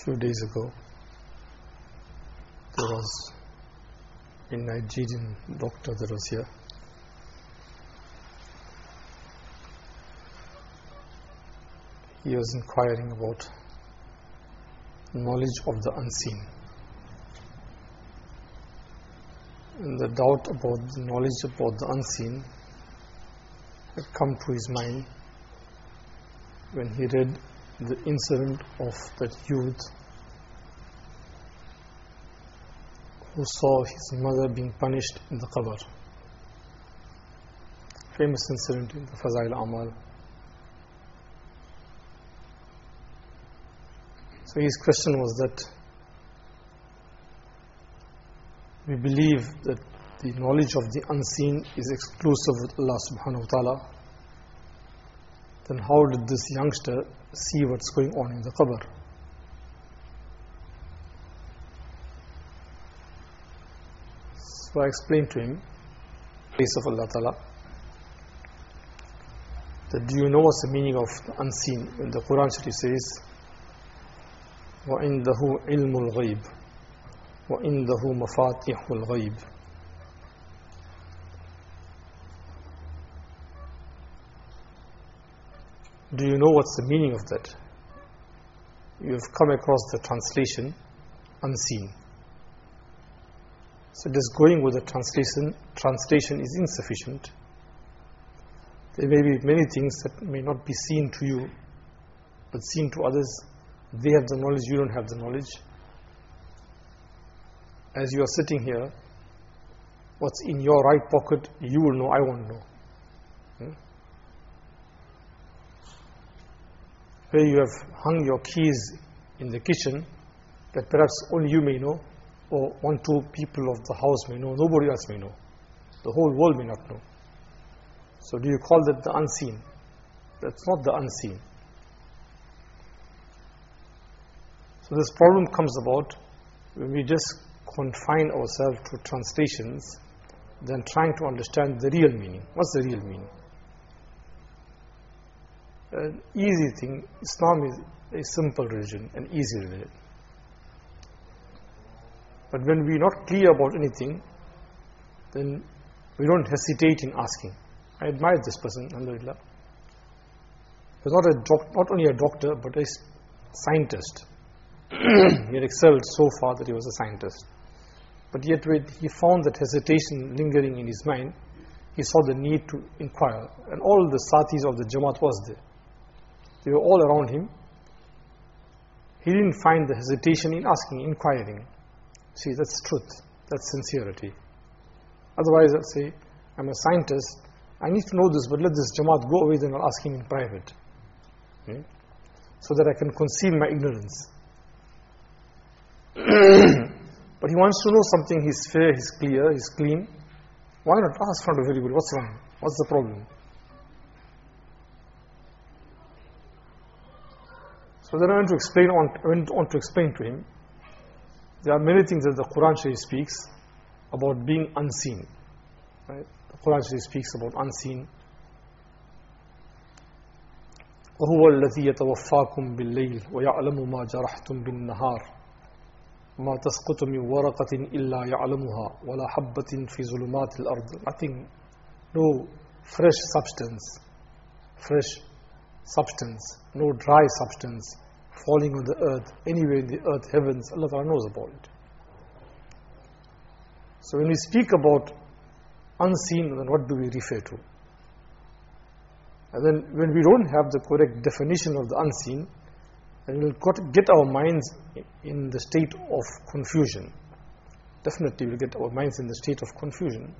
few days ago, there was a Nigerian doctor that was here. He was inquiring about knowledge of the unseen. And the doubt about the knowledge about the unseen had come to his mind when he read the incident of that youth who saw his mother being punished in the qabr. Famous incident in the Fazail Amal. So his question was that we believe that the knowledge of the unseen is exclusive with Allah subhanahu wa ta'ala. Then how did this youngster see what's going on in the qabr? So I explained to him, place of Allah ta'ala, that do you know what's the meaning of the unseen? When the Quran Sharif says, وَعِنْدَهُ عِلْمُ الْغَيْبِ وَعِنْدَهُ مَفَاتِحُ الْغَيْبِ. Do you know what's the meaning of that? You have come across the translation, unseen. So just going with the translation is insufficient. There may be many things that may not be seen to you, but seen to others. They have the knowledge, you don't have the knowledge. As you are sitting here, what's in your right pocket, you will know, I won't know. Where you have hung your keys in the kitchen, that perhaps only you may know, or 1-2 people of the house may know, nobody else may know. The whole world may not know. So do you call that the unseen? That's not the unseen. So this problem comes about when we just confine ourselves to translations than trying to understand the real meaning. What's the real meaning? An easy thing, Islam is a simple religion, an easy religion. But when we're not clear about anything, then we don't hesitate in asking. I admire this person, alhamdulillah. He was not only a doctor, but a scientist. He had excelled so far that he was a scientist. But yet when he found that hesitation lingering in his mind, he saw the need to inquire. And all the sathis of the Jamaat was there. They were all around him. He didn't find the hesitation in asking, inquiring. See, that's truth. That's sincerity. Otherwise, I'll say, I'm a scientist. I need to know this, but let this Jamaat go away, then I'll ask him in private. Okay? So that I can conceal my ignorance. But he wants to know something. He's fair, he's clear, he's clean. Why not ask from everybody? What's wrong? What's the problem? So then I went on to explain to him, there are many things that the Quran Sharif speaks about being unseen. Right? The Quran Sharif speaks about unseen. وَهُوَ الَّذِي يَتَوَفَّاكُمْ بِاللَّيْلِ وَيَعْلَمُ مَا جَرَحْتُمْ بِالنَّهَارِ مَا تَسْقُطُ مِنْ وَرَقَةٍ إِلَّا يَعْلَمُهَا وَلَا حَبَّةٍ فِي ظُلُمَاتِ الْأَرْضِ. Nothing, no fresh substance, no dry substance falling on the earth, anywhere in the earth, heavens, Allah Ta'ala knows about it. So when we speak about unseen, then what do we refer to? And then when we don't have the correct definition of the unseen, then we'll get our minds in the state of confusion. Definitely we'll get our minds in the state of confusion.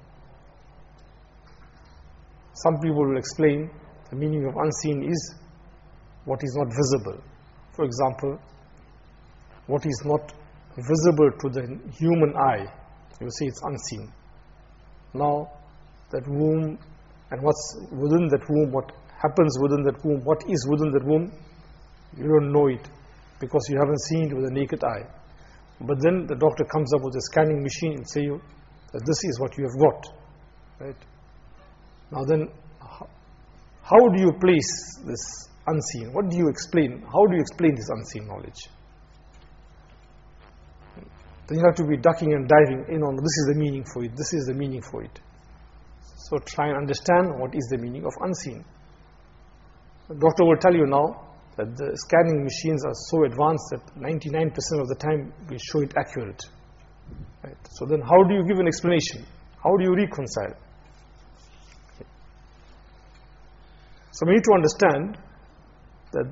Some people will explain the meaning of unseen is what is not visible. For example, what is not visible to the human eye, you say it's unseen. Now, that womb and what's within that womb, what happens within that womb, what is within that womb, you don't know it because you haven't seen it with a naked eye. But then the doctor comes up with a scanning machine and say that this is what you have got. Right? Now then, how do you place this unseen? What do you explain? How do you explain this unseen knowledge? then you have to be ducking and diving. This is the meaning for it, this is the meaning for it. So try and understand what is the meaning of unseen. The doctor will tell you now that the scanning machines are so advanced that 99% of the time will show it accurate. Right? So then how do you give an explanation? How do you reconcile? Okay. So we need to understand that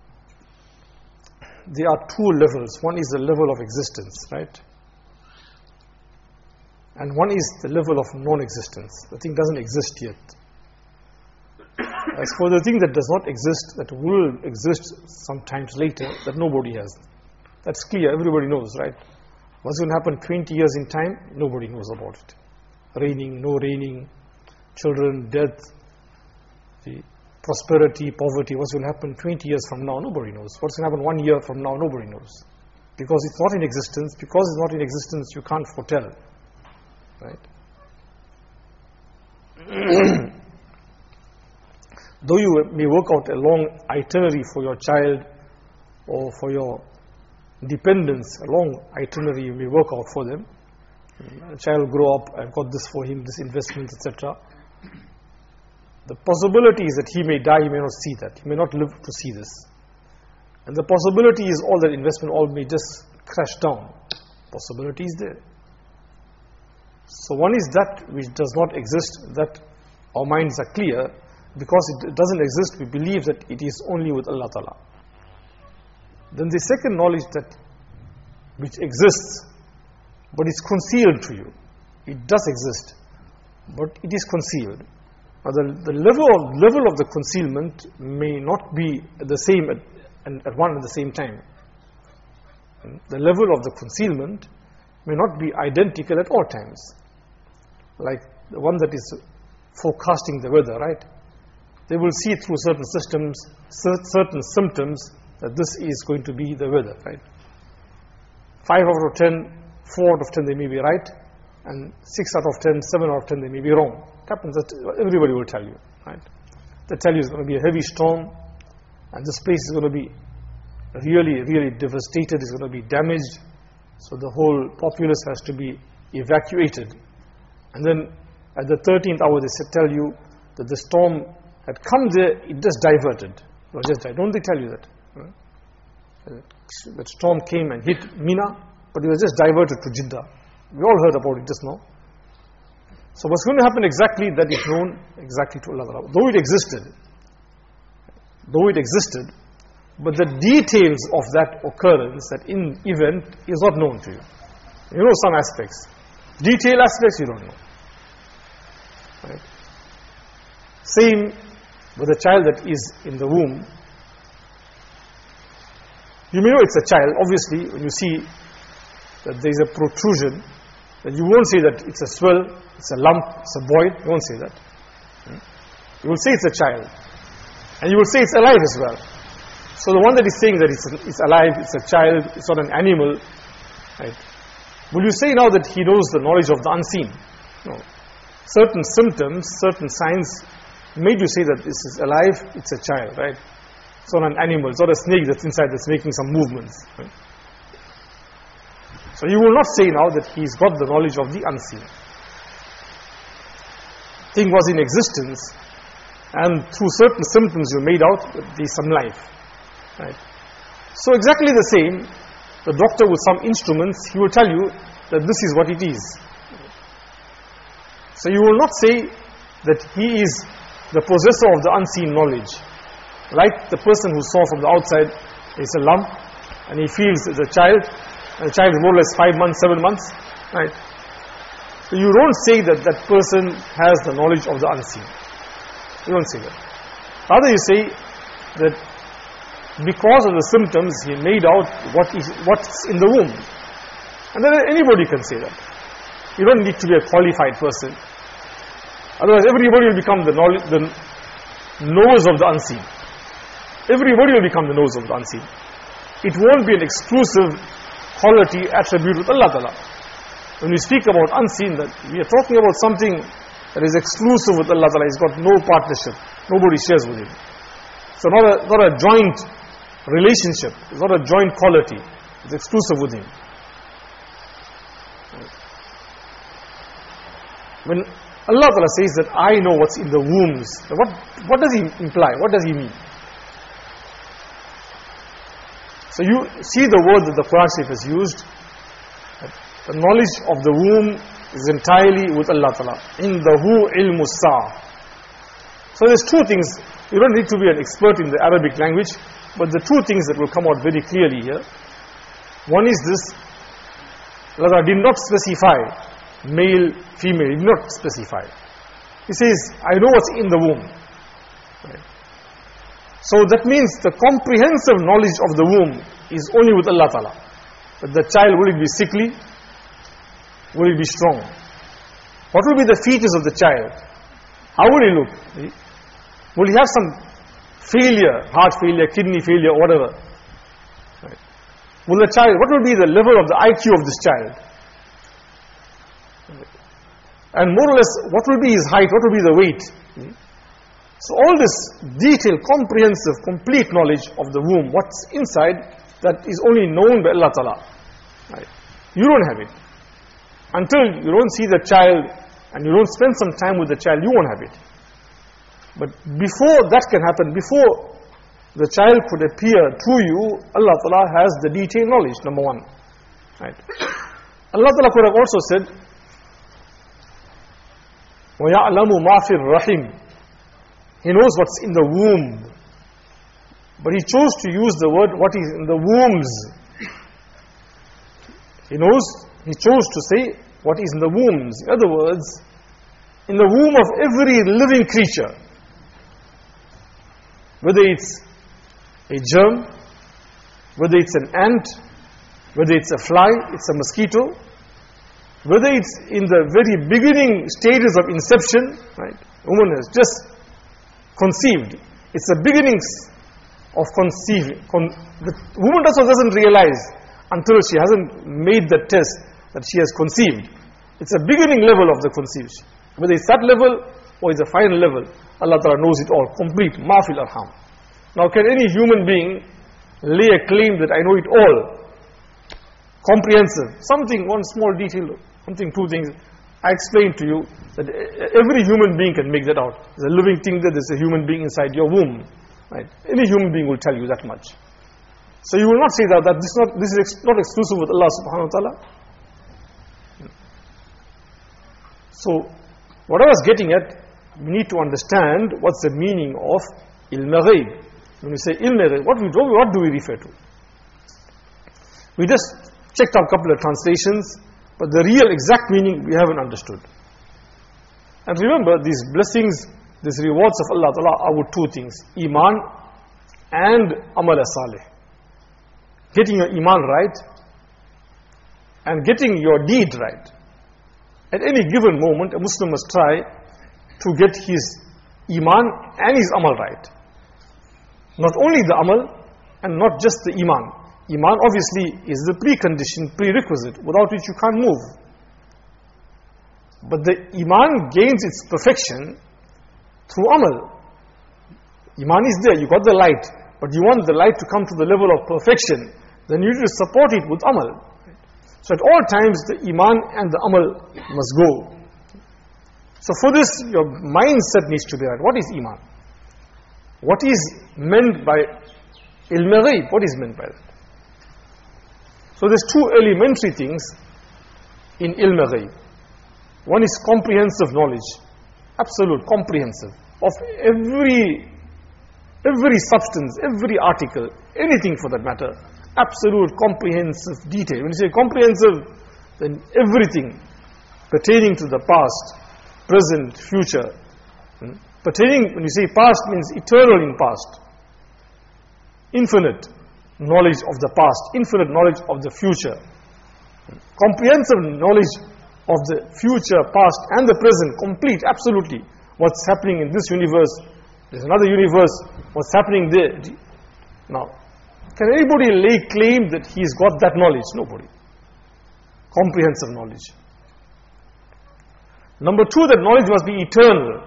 there are two levels. One is the level of existence, right? And one is the level of non-existence. The thing doesn't exist yet. As for the thing that does not exist, that will exist sometimes later, that nobody has. That's clear, everybody knows, right? What's going to happen 20 years in time? Nobody knows about it. Raining, no raining, children, death, the prosperity, poverty. What's going to happen 20 years from now? Nobody knows. What's going to happen 1 year from now? Nobody knows. Because it's not in existence. Because it's not in existence, you can't foretell. Right? Though you may work out a long itinerary for your child or for your dependents, a long itinerary you may work out for them. A child will grow up, I've got this for him, this investment, etc. The possibility is that he may die, he may not see that. He may not live to see this. And the possibility is all that investment all may just crash down. Possibility is there. So one is that which does not exist, that our minds are clear. Because it doesn't exist, we believe that it is only with Allah Ta'ala. Then the second knowledge that which exists, but it's concealed to you. It does exist, but it is concealed. Now the level of the concealment may not be the same at one and the same time. The level of the concealment may not be identical at all times. Like the one that is forecasting the weather, right? They will see through certain systems, certain symptoms, that this is going to be the weather, right? 5 out of 10, 4 out of 10 they may be right, and 6 out of 10, 7 out of 10 they may be wrong. It happens that everybody will tell you, right? They tell you it's going to be a heavy storm, and this place is going to be really, really devastated, it's going to be damaged, so the whole populace has to be evacuated. And then at the 13th hour they tell you that the storm had come there, it just diverted. Don't they tell you that? That storm came and hit Mina, but it was just diverted to Jeddah. We all heard about it just now. So what's going to happen exactly, that is known exactly to Allah. Though it existed, but the details of that occurrence, that event, is not known to you. You know some aspects. Detail aspects you don't know. Right? Same with a child that is in the womb. You may know it's a child. Obviously, when you see that there is a protrusion, then you won't say that it's a swell, it's a lump, it's a void. You won't say that. You will say it's a child. And you will say it's alive as well. So the one that is saying that it's alive, it's a child, it's not an animal, right? Will you say now that he knows the knowledge of the unseen? No. Certain symptoms, certain signs made you say that this is alive, it's a child, right? It's not an animal, it's not a snake that's inside that's making some movements. Right? So you will not say now that he's got the knowledge of the unseen. Thing was in existence, and through certain symptoms you made out that there's some life. Right? So exactly the same, the doctor with some instruments, he will tell you that this is what it is. So you will not say that he is the possessor of the unseen knowledge. Like the person who saw from the outside, it's a lump, and he feels it's a child, and the child is more or less 5 months, 7 months, right? So you don't say that that person has the knowledge of the unseen. You don't say that. Rather you say that because of the symptoms, he made out what's in the womb. And then anybody can say that. You don't need to be a qualified person. Otherwise, everybody will become the knowers of the unseen. Everybody will become the knowers of the unseen. It won't be an exclusive quality attribute with Allah Ta'ala. When we speak about unseen, that we are talking about something that is exclusive with Allah Ta'ala. He's got no partnership. Nobody shares with him. So not a joint relationship. It's not a joint quality. It's exclusive with him. When Allah Ta'ala says that I know what's in the wombs, what does He imply? What does He mean? So you see the word that the Quran Sharif has used. The knowledge of the womb is entirely with Allah Ta'ala. Indahu ilmu sa'. So there's two things. You don't need to be an expert in the Arabic language, but the two things that will come out very clearly here. One is this: Allah did not specify male, female. He did not specify. He says, I know what's in the womb. Right. So that means the comprehensive knowledge of the womb is only with Allah Ta'ala. But the child, will it be sickly? Will it be strong? What will be the features of the child? How will he look? Will he have some failure, heart failure, kidney failure, whatever? Right. Will the child, what will be the level of the IQ of this child? And more or less, what will be his height, what will be the weight? So all this detailed, comprehensive, complete knowledge of the womb, what's inside, that is only known by Allah Ta'ala. Right. You don't have it. Until you don't see the child and you don't spend some time with the child, you won't have it. But before that can happen, before the child could appear to you, Allah Ta'ala has the detailed knowledge, number one. Right. Allah Ta'ala could have also said, وَيَعْلَمُ مَا فِي الرَّحِمِ. He knows what's in the womb. But He chose to use the word, what is in the wombs. He chose to say, what is in the wombs. In other words, in the womb of every living creature, whether it's a germ, whether it's an ant, whether it's a fly, it's a mosquito, whether it's in the very beginning stages of inception, right? Woman has just conceived. It's the beginnings of conceiving. The woman also doesn't realize until she hasn't made the test that she has conceived. It's a beginning level of the conception. Whether it's that level or it's a final level, Allah Ta'ala knows it all, complete, ma fil arham. Now can any human being lay a claim that I know it all? Comprehensive. Something, one small detail, something, two things. I explained to you that every human being can make that out. There's a living thing, there's a human being inside your womb. Right? Any human being will tell you that much. So you will not say that this is not exclusive with Allah subhanahu wa ta'ala. So, what I was getting at, we need to understand what's the meaning of ilm ghaib. When we say ilm ghaib, what do we refer to? We just checked out a couple of translations, but the real exact meaning we haven't understood. And remember, these blessings, these rewards of Allah Ta'ala are with two things: Iman and Amal Salih. Getting your Iman right and getting your deed right. At any given moment, a Muslim must try to get his Iman and his Amal right. Not only the Amal and not just the Iman. Iman obviously is the precondition, prerequisite, without which you can't move. But the Iman gains its perfection through Amal. Iman is there, you got the light, but you want the light to come to the level of perfection, then you need to support it with Amal. So at all times the Iman and the Amal must go. So for this, your mindset needs to be right. What is Iman? What is meant by ilm ghaib? What is meant by that? So there's two elementary things in ilm ghaib. One is comprehensive knowledge, absolute, comprehensive, of every substance, every article, anything for that matter, absolute, comprehensive detail. When you say comprehensive, then everything pertaining to the past, present, future. Pertaining, when you say past, means eternal in past. Infinite knowledge of the past, infinite knowledge of the future. Comprehensive knowledge of the future, past and the present, complete, absolutely. What's happening in this universe, there's another universe, what's happening there. Now, can anybody lay claim that he's got that knowledge? Nobody. Comprehensive knowledge. Number two, that knowledge must be eternal.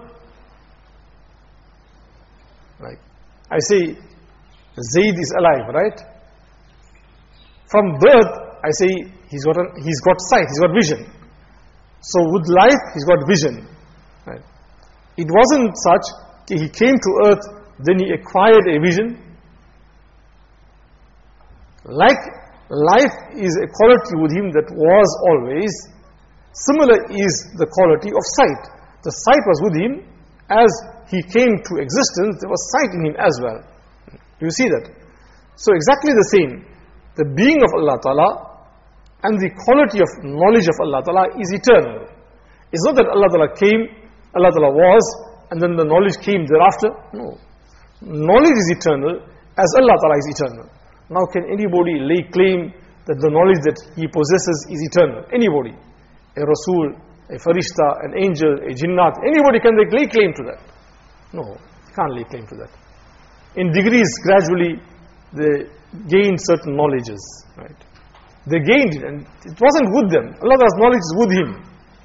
Right? I say, Zaid is alive, right? From birth, I say, he's got sight, he's got vision. So with life, he's got vision. Right? It wasn't such, he came to earth, then he acquired a vision. Like life is a quality with him that was always, similar is the quality of sight. The sight was with him as he came to existence, there was sight in him as well. Do you see that? So exactly the same. The being of Allah Ta'ala and the quality of knowledge of Allah Ta'ala is eternal. It's not that Allah Ta'ala came, Allah Ta'ala was, and then the knowledge came thereafter. No. Knowledge is eternal as Allah Ta'ala is eternal. Now can anybody lay claim that the knowledge that he possesses is eternal? Anybody? A Rasul, a Farishta, an angel, a Jinnat, anybody can lay claim to that? No, can't lay claim to that. In degrees, gradually, they gained certain knowledges, right? They gained it, and it wasn't with them. Allah's knowledge is with him.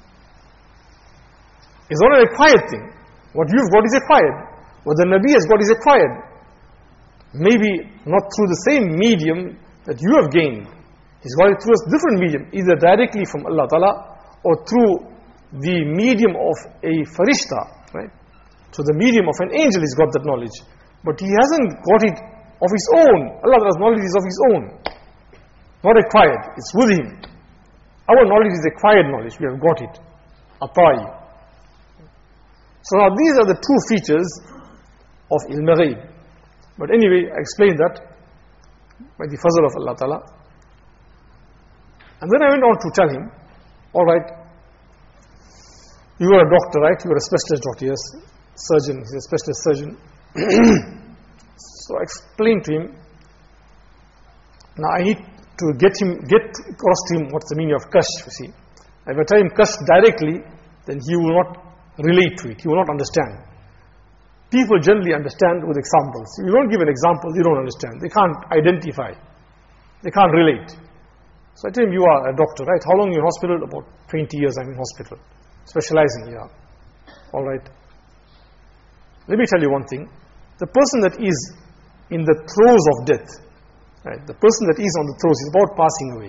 It's not an acquired thing. What you've got is acquired. What the Nabi has got is acquired. Maybe not through the same medium that you have gained. He's got it through a different medium, either directly from Allah Ta'ala or through the medium of a Farishta, right? Through the medium of an angel he's got that knowledge. But he hasn't got it of his own. Allah's knowledge is of his own. Not acquired, it's with him. Our knowledge is acquired knowledge, we have got it. Ata'i. So now these are the two features of ilm ghaib. But anyway, I explained that by the fazl of Allah Ta'ala. And then I went on to tell him, alright, you are a doctor, right? You are a specialist doctor, yes, surgeon, he's a specialist surgeon. So I explained to him, now I need to get across to him what's the meaning of kashf, you see. If I tell him kashf directly, then he will not relate to it, he will not understand. People generally understand with examples. If you don't give an example, they don't understand. They can't identify. They can't relate. So I tell him, you are a doctor, right? How long are you in hospital? About 20 years I'm in hospital. Specializing, yeah. Alright. Let me tell you one thing. The person that is in the throes of death, right? The person that is on the throes is about passing away.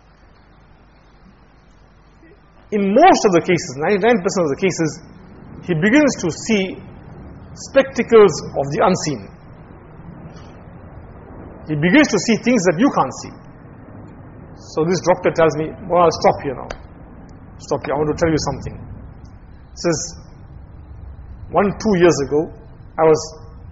In most of the cases, 99% of the cases, he begins to see spectacles of the unseen. He begins to see things that you can't see. So this doctor tells me, well, I'll stop here now. Stop here, I want to tell you something. He says, 2 years ago, I was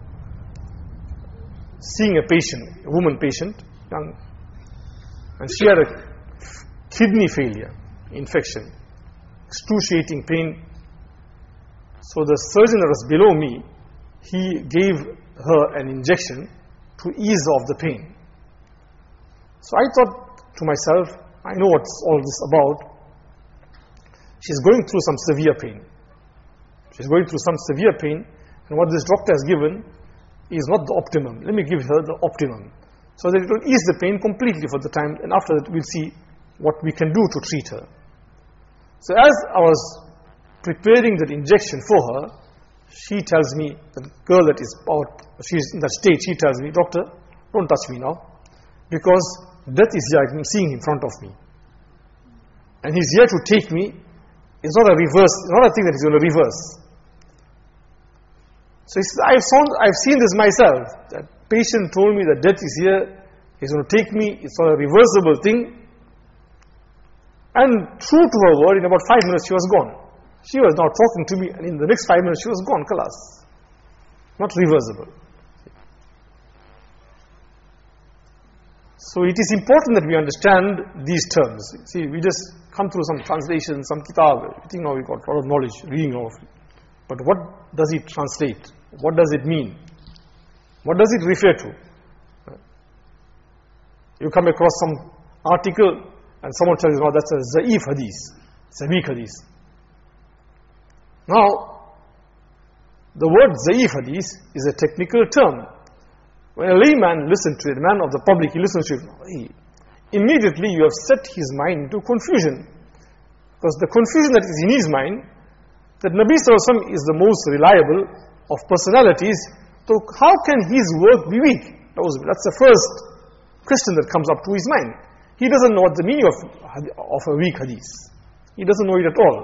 seeing a patient, a woman patient, young, and she had a kidney failure, infection, excruciating pain. So the surgeon that was below me, he gave her an injection to ease off the pain. So I thought to myself, I know what's all this about. She's going through some severe pain. She's going through some severe pain, and what this doctor has given is not the optimum. Let me give her the optimum, so that it will ease the pain completely for the time, and after that we'll see what we can do to treat her. So as I was preparing that injection for her, she tells me, the girl that is out, she's in that state, she tells me, doctor, don't touch me now, because death is here, I'm seeing in front of me. And he's here to take me. It's not a reverse, not a thing that he's going to reverse. So he says, I've seen this myself. That patient told me that death is here, he's going to take me, it's not a reversible thing. And true to her word, in about 5 minutes she was gone. She was now talking to me, and in the next 5 minutes she was gone, khalas. Not reversible. So it is important that we understand these terms. See, we just come through some translation, some kitab, I think now we've got a lot of knowledge, reading all of it. But what does it translate? What does it mean? What does it refer to? You come across some article, and someone tells you, no, that's a Za'if hadith. It's a weak hadith. Now, the word Za'if hadith is a technical term. When a layman listens to it, a man of the public, he listens to it, immediately you have set his mind into confusion. Because the confusion that is in his mind, that Nabi Sallallahu Alaihi Wasallam is the most reliable of personalities, so how can his work be weak? That's the first question that comes up to his mind. He doesn't know what the meaning of a weak hadith. He doesn't know it at all.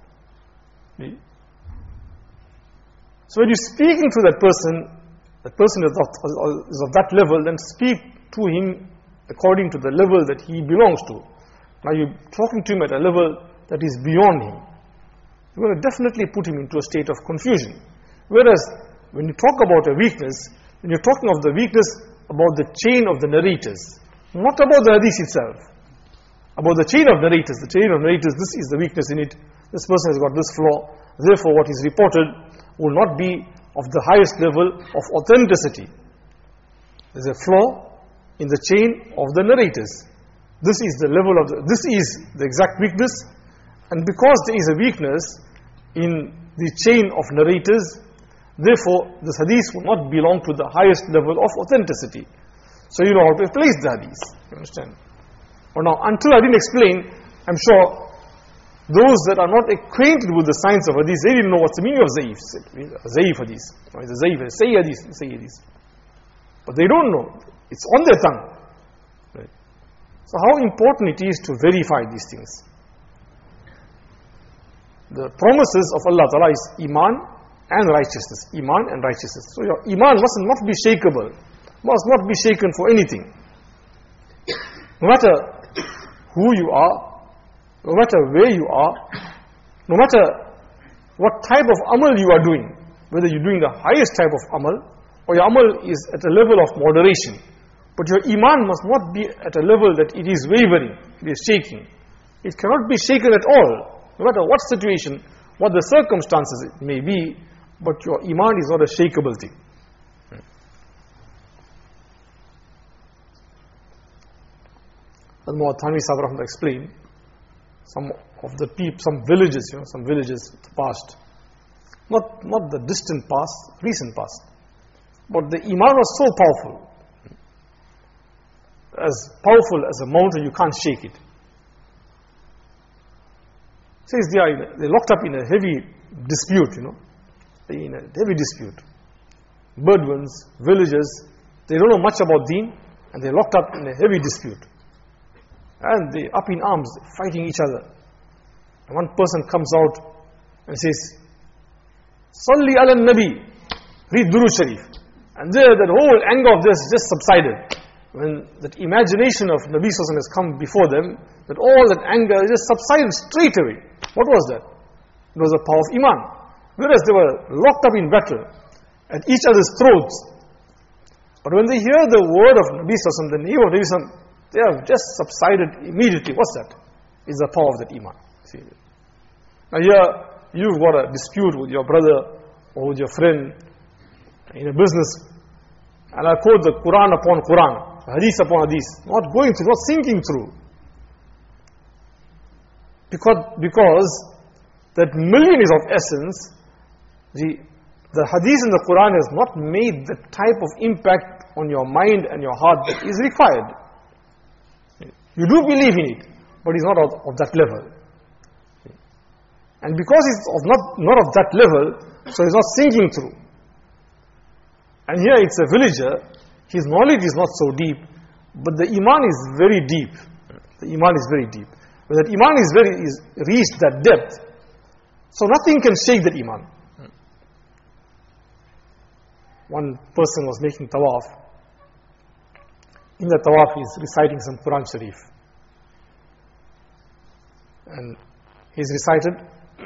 So when you're speaking to that person is of that level, then speak to him according to the level that he belongs to. Now you're talking to him at a level that is beyond him. You're going to definitely put him into a state of confusion. Whereas when you talk about a weakness, when you're talking of the weakness about the chain of the narrators, not about the hadith itself, about the chain of narrators. The chain of narrators, this is the weakness in it. This person has got this flaw. Therefore, what is reported will not be of the highest level of authenticity. There's a flaw in the chain of the narrators. This is the level of this is the exact weakness, and because there is a weakness in the chain of narrators, therefore this hadith will not belong to the highest level of authenticity. So you know how to place the hadith. You understand? But now, until I didn't explain, I'm sure those that are not acquainted with the science of hadith, they didn't know what's the meaning of zaif. Zaif hadith. Zaif, say hadith, say hadith. But they don't know. It's on their tongue. Right? So how important it is to verify these things. The promises of Allah Ta'ala is iman and righteousness. Iman and righteousness. So your iman must not be shakeable. Must not be shaken for anything. No matter who you are, no matter where you are, no matter what type of amal you are doing, whether you're doing the highest type of amal, or your amal is at a level of moderation, but your iman must not be at a level that it is wavering, it is shaking. It cannot be shaken at all, no matter what situation, what the circumstances it may be, but your iman is not a shakeable thing. Al-Mu'ad Thanvi Sahib Rahmatullah explained, some villages, some villages of the past, not the distant past, recent past, but the iman was so powerful, as a mountain, you can't shake it. It says they're locked up in a heavy dispute, in a heavy dispute. Bedouins, villagers, they don't know much about deen, and they're locked up in a heavy dispute. And they're up in arms, fighting each other. And one person comes out and says, Salli ala Nabi, read Durood Sharif. And there, that whole anger of this just subsided. When that imagination of Nabi Sallallahu Alaihi Wasallam has come before them, that all that anger just subsided straight away. What was that? It was the power of iman. Whereas they were locked up in battle at each other's throats. But when they hear the word of Nabi Sallallahu Alaihi Wasallam, the name of Nabi Sallallahu Alaihi Wasallam, they have just subsided immediately. What's that? It's the power of that iman. See? Now here, you've got a dispute with your brother or with your friend in a business, and I quote the Quran upon Quran, hadith upon hadith, not going through, not thinking through. Because that million is of essence, the hadith in the Quran has not made the type of impact on your mind and your heart that is required. You do believe in it, but it's not of that level. And because it's not of that level, so it's not sinking through. And here it's a villager, his knowledge is not so deep, but the iman is very deep. The iman is very deep. When that iman is reached that depth, so nothing can shake that iman. One person was making tawaf. In the tawaf, he is reciting some Quran Sharif. And he's recited,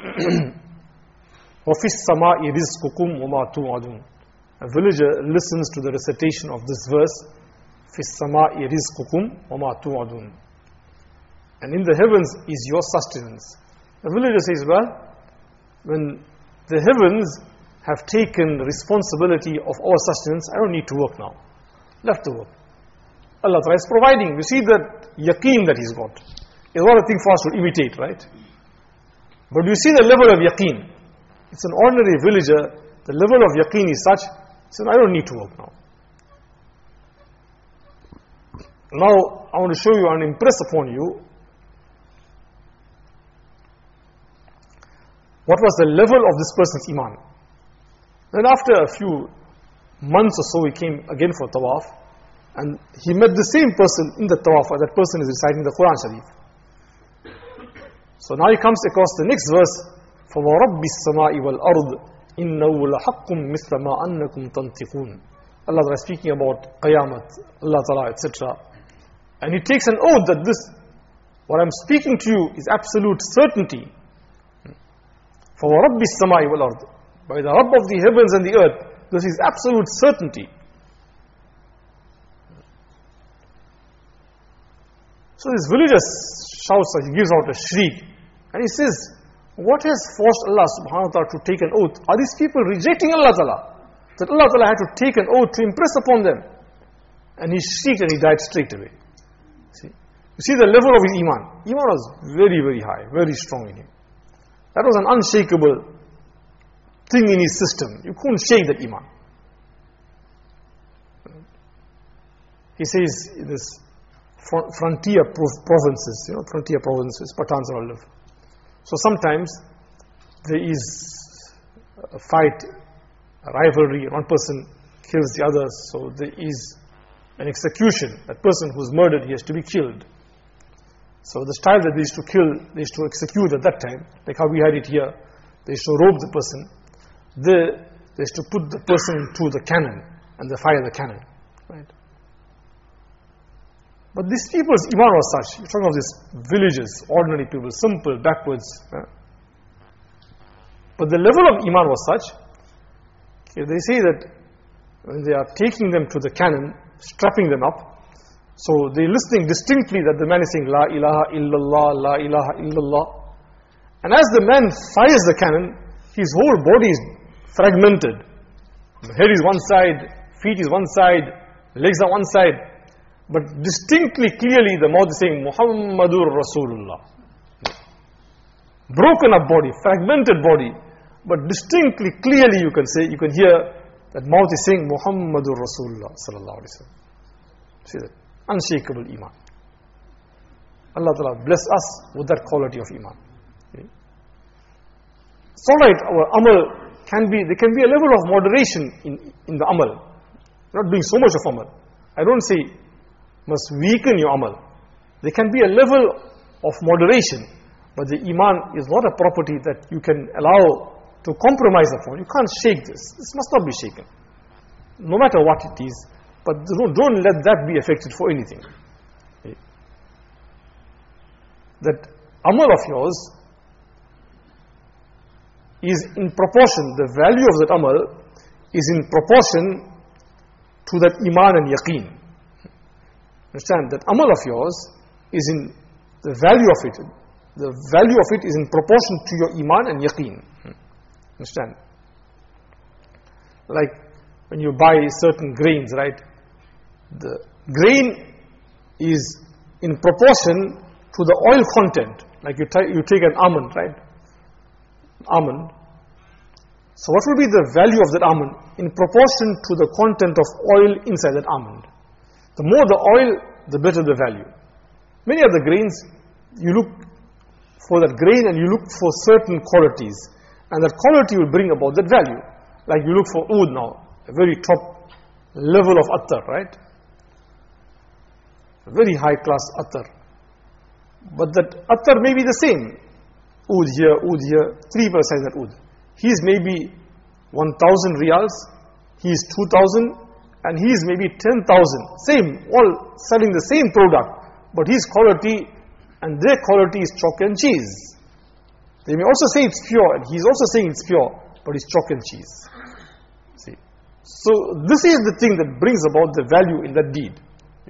وَفِي السَّمَاءِ رِزْقُكُمْ وَمَا تُوعَدُونَ. A villager listens to the recitation of this verse, فِي السَّمَاءِ رِزْقُكُمْ وَمَا تُوعَدُونَ. And in the heavens is your sustenance. The villager says, well, when the heavens have taken responsibility of our sustenance, I don't need to work now. Left to work. Allah Ta'ala is providing. You see that yaqeen that He's got. It's not a thing for us to imitate, right? But you see the level of yaqeen. It's an ordinary villager. The level of yaqeen is such, he says, I don't need to work now. Now, I want to show you and impress upon you what was the level of this person's iman. Then after a few months or so, he came again for tawaf, and he met the same person in the tawaf, that person is reciting the Quran Sharif. So now he comes across the next verse, فَوَرَبِّ السَّمَاءِ وَالْأَرْضِ إِنَّهُ لَحَقٌّ مِثْلَ مَا أَنَّكُمْ تَنْطِقُونَ. Allah Ta'ala is speaking about Qiyamah, Allah Ta'ala, etc. And he takes an oath that this, what I'm speaking to you, is absolute certainty. فَوَرَبِّ السَّمَاءِ وَالْأَرْضِ, by the Rabb of the heavens and the earth, this is absolute certainty. So this villager shouts, he gives out a shriek, and he says, what has forced Allah subhanahu wa ta'ala to take an oath? Are these people rejecting Allah Ta'ala? That Allah Ta'ala had to take an oath to impress upon them. And he shrieked and he died straight away. See? You see the level of his iman. Iman was very, very high, very strong in him. That was an unshakable thing in his system. You couldn't shake that iman. He says in this frontier provinces, frontier provinces, Pathans all live. So sometimes there is a fight, a rivalry, one person kills the other, so there is an execution. That person who's murdered, he has to be killed. So the style that they used to kill, they used to execute at that time, like how we had it here, they used to rope the person. They used to put the person into the cannon and they fire the cannon. Right? But these people's iman was such. You're talking of these villages, ordinary people, simple, backwards. But the level of iman was such. They say that when they are taking them to the cannon, strapping them up, so they're listening distinctly that the man is saying, La ilaha illallah, La ilaha illallah. And as the man fires the cannon, his whole body is fragmented. The head is one side, feet is one side, legs are one side. But distinctly, clearly, the mouth is saying, Muhammadur Rasulullah. Broken up body, fragmented body. But distinctly, clearly you can say, you can hear that mouth is saying, Muhammadur Rasulullah sallallahu alaihi wasallam. See that? Unshakable iman. Allah Ta'ala bless us with that quality of iman. Okay. It's alright, our amal there can be a level of moderation in the amal. Not doing so much of amal. I don't say must weaken your amal. There can be a level of moderation, but the iman is not a property that you can allow to compromise upon. You can't shake this. This must not be shaken. No matter what it is, but don't let that be affected for anything. Okay. That amal of yours is in proportion, the value of that amal is in proportion to that iman and yaqeen. Understand that amal of yours is in the value of it. The value of it is in proportion to your iman and yaqeen. Understand? Like when you buy certain grains, right? The grain is in proportion to the oil content. Like you take an almond, right? Almond. So what will be the value of that almond? In proportion to the content of oil inside that almond. The more the oil, the better the value. Many of the grains, you look for that grain and you look for certain qualities. And that quality will bring about that value. Like you look for oud now, a very top level of attar, right? A very high class attar. But that attar may be the same. Oud here, 3 percent that oud. He is maybe 1,000 riyals, he is 2,000, and he is maybe 10,000. Same, all selling the same product, but his quality and their quality is chalk and cheese. They may also say it's pure, and he's also saying it's pure, but it's chalk and cheese. See, so this is the thing that brings about the value in that deed.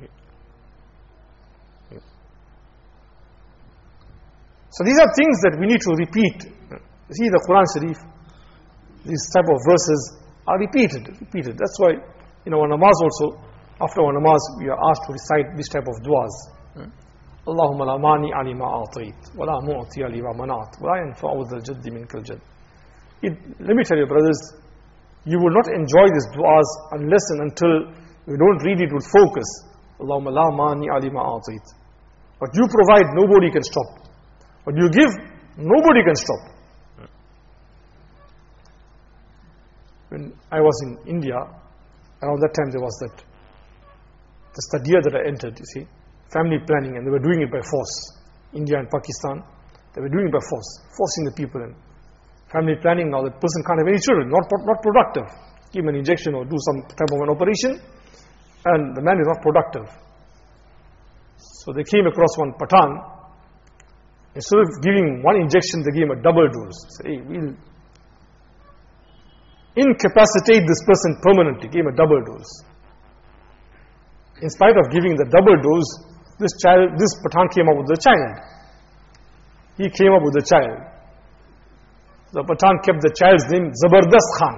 So these are things that we need to repeat. You see, the Quran Sharif, these type of verses are repeated. That's why in our namaz also, after our namaz, we are asked to recite this type of du'as. Allahumma la mani ali ma a'tayt, wa la mu'ti ali ma mana'at, wa la yanfa'u dhal jaddi minkal jadd. Let me tell you, brothers, you will not enjoy these du'as unless and until you don't read it with focus. Allahumma la mani ali ma a'tayt. What you provide, nobody can stop. What you give, nobody can stop. When I was in India, around that time there was that, just that year that I entered, you see, family planning, and they were doing it by force. India and Pakistan, They were doing it by force, forcing the people in. Family planning, now that person can't have any children, not productive. Give him an injection or do some type of an operation, and the man is not productive. So they came across one Pathan. Instead of giving one injection, they gave him a double dose. Say, hey, we'll incapacitate this person permanently. Gave him a double dose. In spite of giving the double dose, this Pathan came up with the child. He came up with the child. The Pathan kept the child's name Zabardast Khan.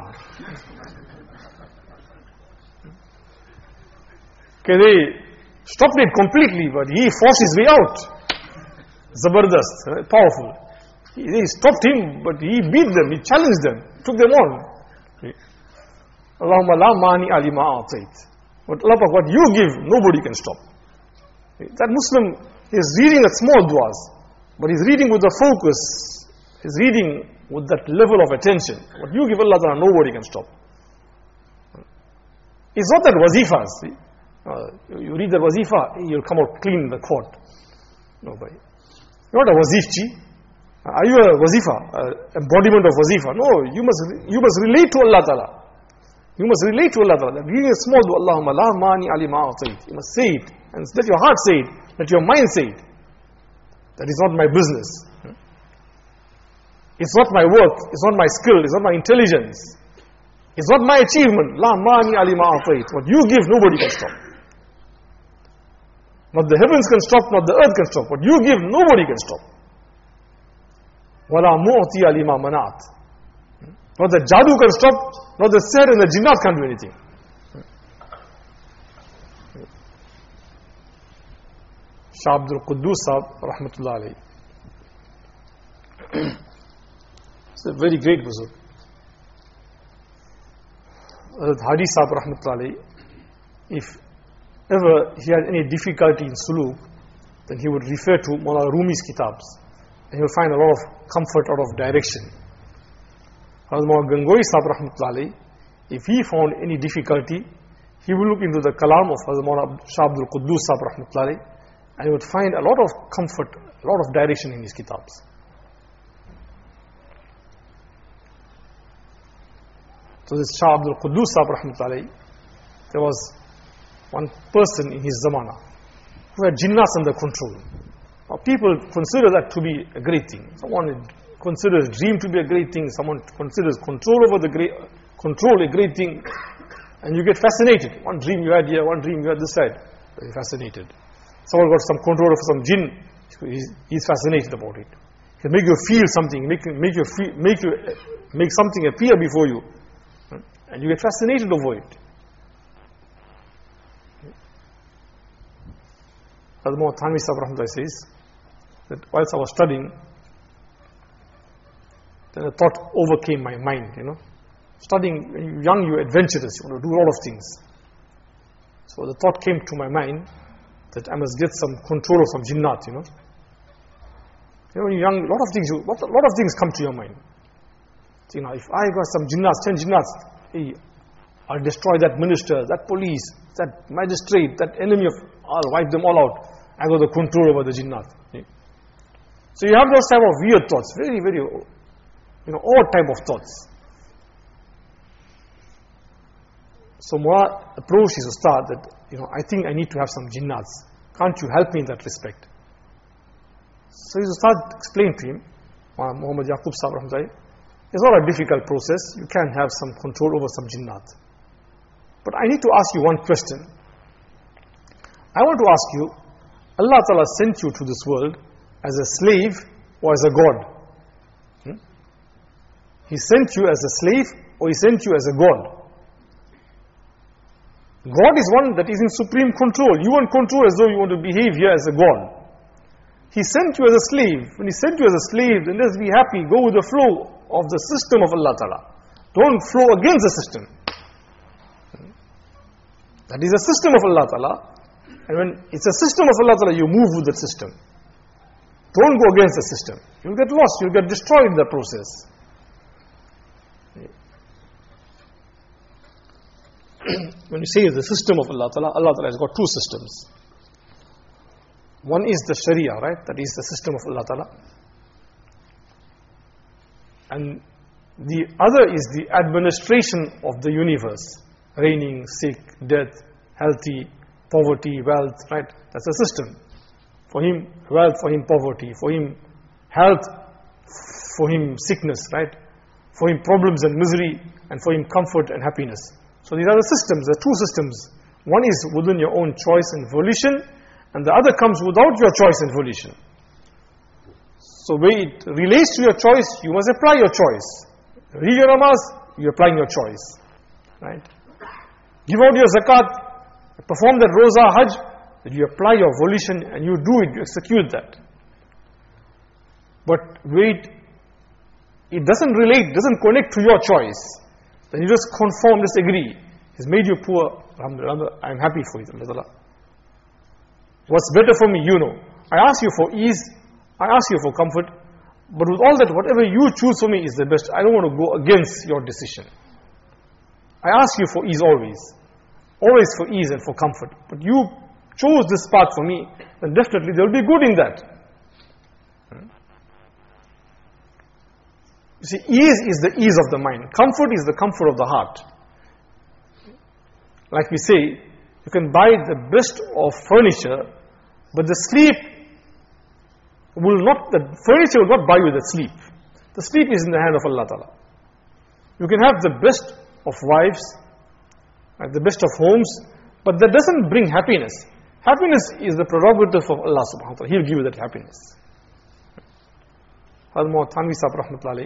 Okay, they stopped it completely, but he forced his way out. Zabardast, powerful. They stopped him, but he beat them, he challenged them, took them on. Allahumma la mani alima a'tait. But Allah, what you give, nobody can stop. That Muslim is reading at small du'as, but he's reading with the focus, he's reading with that level of attention. What you give Allah Ta'ala, nobody can stop. It's not that wazifas, see? You read the wazifa, you'll come out clean in the court. Nobody. You're not a wazifchi. Are you a wazifa? Embodiment of wazifa? No, you must relate to Allah Ta'ala. You must relate to Allah Ta'ala. Reading a small dua, Allahumma la mani alima a'tait. You must say it. And let your heart say it. Let your mind say it. That is not my business. It's not my work. It's not my skill. It's not my intelligence. It's not my achievement. La mani alima a'tait. What you give, nobody can stop. Not the heavens can stop, not the earth can stop. What you give, nobody can stop. Wala mu'ti alima manat. Not the jadoo can stop, not the sihr and the jinnat can't do anything. Shah Abdul Quddus Sahib, rahmatullah alayhi. It's a very great wazir. Hadi Sahib, rahmatullah alayhi, if ever he had any difficulty in suluk, then he would refer to Mawlana Rumi's kitabs, and he would find a lot of comfort out of direction. Hazrat Mawlana Gangohi Sahib rahmatullah alayhi, if he found any difficulty, he would look into the kalam of Hazrat Mawlana Shah Abdul Quddus Sahib rahmatullah alayhi, and he would find a lot of comfort, a lot of direction in his kitabs. So this Shah Abdul Quddus Sahib rahmatullah alayhi, there was one person in his zamana who had jinnas under control. Now people consider that to be a great thing. Someone considers dream to be a great thing. Someone considers control over the control a great thing. And you get fascinated. One dream you had here, one dream you had this side. You're fascinated. Someone got some control over some jinn. He's fascinated about it. He can make you feel something, make something appear before you. And you get fascinated over it. Hazrat Muhammad Thanvi Sahib rahmatullah says that whilst I was studying, then a thought overcame my mind, Studying, when you're young, you're adventurous, you want to do a lot of things. So the thought came to my mind that I must get some control of some jinnat, When you're young, a lot of things come to your mind. So, if I got some jinnats, 10 jinnats, hey, I'll destroy that minister, that police, that magistrate, that enemy I'll wipe them all out. I got the control over the jinnat. So you have those type of weird thoughts, very, very, odd type of thoughts. So Mullah approached his ustad that, I think I need to have some jinnats. Can't you help me in that respect? So his ustad explained to him, Muhammad Yaqub Sahib rahmatullah, it's not a difficult process. You can have some control over some jinnat. But I need to ask you one question. I want to ask you, Allah Ta'ala sent you to this world as a slave or as a god? He sent you as a slave or He sent you as a god? God is one that is in supreme control. You want control as though you want to behave here as a god. He sent you as a slave. When He sent you as a slave, then let's be happy. Go with the flow of the system of Allah Ta'ala. Don't flow against the system. That is a system of Allah Ta'ala. And when it's a system of Allah Ta'ala, you move with the system. Don't go against the system. You'll get lost, you'll get destroyed in the process. When you say the system of Allah Ta'ala, Allah Ta'ala has got two systems. One is the Sharia, right? That is the system of Allah Ta'ala. And the other is the administration of the universe. Reigning, sick, death, healthy, poverty, wealth, right? That's a system. For him, wealth, for him, poverty. For him, health, for him, sickness, right? For him, problems and misery, and for him, comfort and happiness. So these are the systems, the two systems. One is within your own choice and volition, and the other comes without your choice and volition. So where it relates to your choice, you must apply your choice. Read your namaz, you're applying your choice. Right? Give out your zakat, perform that roza, hajj, that you apply your volition and you do it, you execute that. But where it doesn't relate, doesn't connect to your choice, then you just conform, just agree. He's made you poor, alhamdulillah, I'm happy for you, alhamdulillah. What's better for me, you know. I ask you for ease, I ask you for comfort, but with all that, whatever you choose for me is the best. I don't want to go against your decision. I ask you for ease always for ease and for comfort. But you chose this path for me, then definitely there will be good in that. You see, ease is the ease of the mind. Comfort is the comfort of the heart. Like we say, you can buy the best of furniture, but the furniture will not buy you the sleep. The sleep is in the hand of Allah Ta'ala. You can have the best of wives, the best of homes, but that doesn't bring happiness. Happiness is the prerogative of Allah subhanahu wa ta'ala. He'll give you that happiness. Hazrat Thanvi Sahib rahmatullahi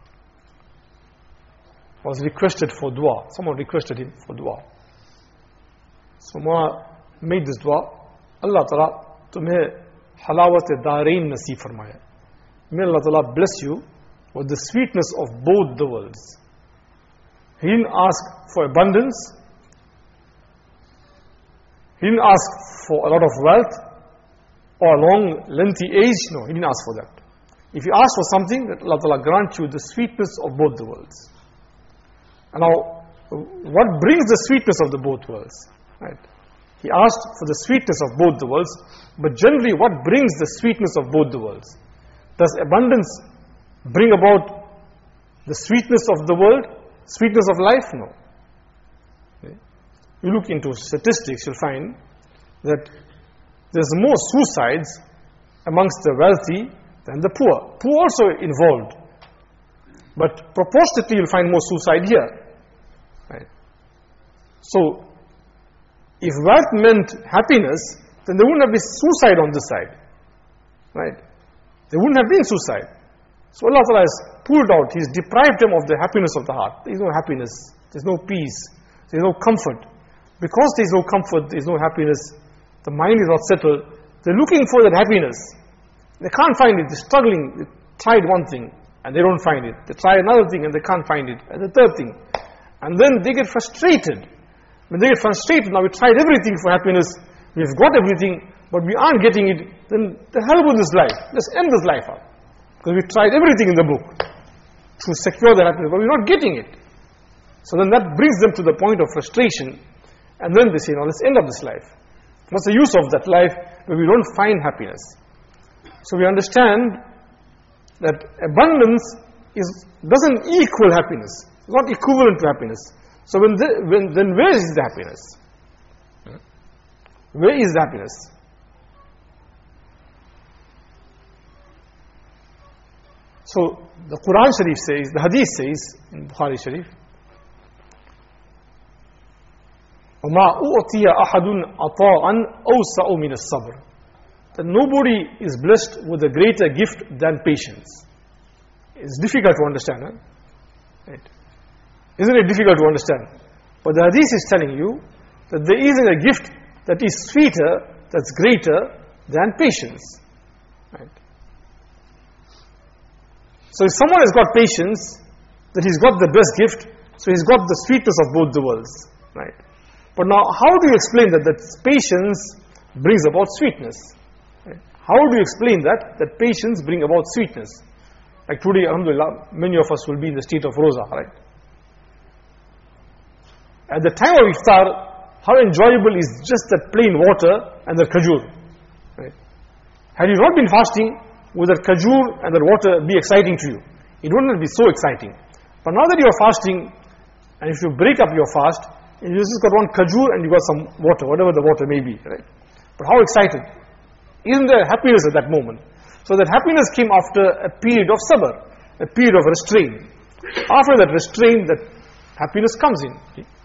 was requested for dua. Someone requested him for dua. So Mawlana made this dua. Allah Ta'ala tumhe halawat darain naseeb farmaya. May Allah Ta'ala bless you with the sweetness of both the worlds. He didn't ask for abundance. He didn't ask for a lot of wealth or a long, lengthy age. No, he didn't ask for that. If you ask for something, that Allah Ta'ala grant you the sweetness of both the worlds. And now, what brings the sweetness of the both worlds? Right? He asked for the sweetness of both the worlds, but generally what brings the sweetness of both the worlds? Does abundance bring about the sweetness of the world? Sweetness of life? No. Okay. You look into statistics, you'll find that there's more suicides amongst the wealthy than the poor. Poor also involved. But proportionately you'll find more suicide here. Right? So, if wealth meant happiness, then there wouldn't have been suicide on this side. Right? There wouldn't have been suicide. So Allah Ta'ala has pulled out, He's deprived them of the happiness of the heart. There is no happiness, there is no peace, there is no comfort. Because there is no comfort, there is no happiness, the mind is not settled, they're looking for that happiness. They can't find it, they're struggling. They tried one thing and they don't find it. They try another thing and they can't find it. And the third thing. And then they get frustrated. When they get frustrated, now we tried everything for happiness, we've got everything, but we aren't getting it, then the hell with this life. Let's end this life up. Because we tried everything in the book to secure the happiness, but we're not getting it. So then that brings them to the point of frustration, and then they say, now let's end up this life. What's the use of that life where we don't find happiness? So we understand that abundance doesn't equal happiness. It's not equivalent to happiness. So then where is the happiness? Where is the happiness? So the Quran Sharif says, the Hadith says in Bukhari Sharif, وَمَا أُعْطِيَ أَحَدٌ عَطَاءً أَوْسَعُ مِنَ الصَّبْرِ. That nobody is blessed with a greater gift than patience. It's difficult to understand, huh? Right? Isn't it difficult to understand? But the Hadith is telling you that there isn't a gift that is sweeter, that's greater than patience. Right? So if someone has got patience, that he's got the best gift, so he's got the sweetness of both the worlds. Right? But now, how do you explain that patience brings about sweetness? Right? How do you explain that patience brings about sweetness? Like today, alhamdulillah, many of us will be in the state of roza, right? At the time of iftar, how enjoyable is just that plain water and the khajur. Right? Had you not been fasting, would that khajur and that water be exciting to you? it wouldn't be so exciting. But now that you are fasting, and if you break up your fast, you just got one khajur and you got some water, whatever the water may be, right? But how excited? Isn't there happiness at that moment? So that happiness came after a period of sabr, a period of restraint. After that restraint, that happiness comes in.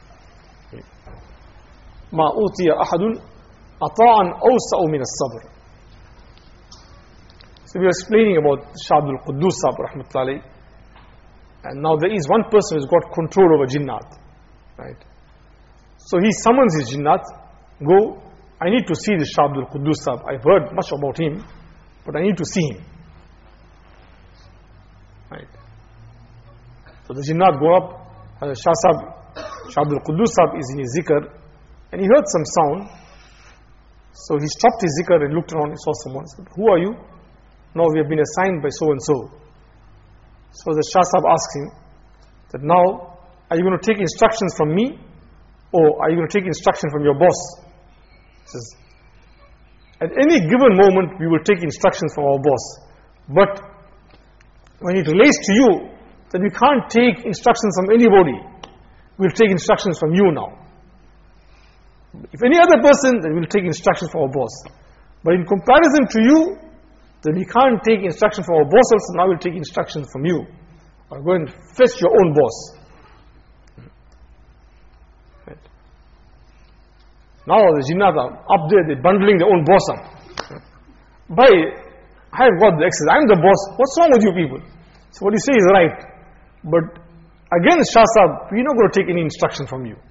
مَا أُوتِيَ أَحَدٌ أَطَاعًا أَوْسَأُ مِنَ الصَّبْرِ. So we are explaining about Shah Abdul Quddus Sahib rahmatullahi. And now there is one person who's got control over jinnat, right? So he summons his jinnat, go, I need to see this Shah Abdul Quddus Sahib. I've heard much about him, but I need to see him. Right? So the jinnat go up, Shah Abdul Quddus Sahib is in his zikr, and he heard some sound. So he stopped his zikr and looked around, he saw someone, said, who are you? No, we have been assigned by so and so. So the Shah Sahib asks him, that now, are you going to take instructions from me, or are you going to take instruction from your boss? He says, at any given moment, we will take instructions from our boss. But when it relates to you, then we can't take instructions from anybody. We'll take instructions from you now. If any other person, then we'll take instructions from our boss. But in comparison to you, then we can't take instructions from our boss also, now we'll take instructions from you. Or go and fetch your own boss. Right. Now the jinnat are up there, they're bundling their own boss up. I have got the access, I'm the boss, what's wrong with you people? So what you say is right. But against Shah Sahib, we're not going to take any instruction from you.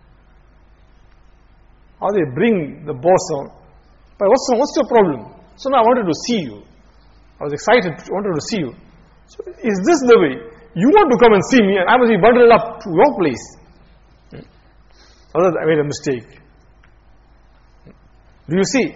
How they bring the boss on. But what's your problem? So now I wanted to see you. I was excited, wanted to see you. So is this the way? You want to come and see me and I must be bundled up to your place. I made a mistake. Do you see?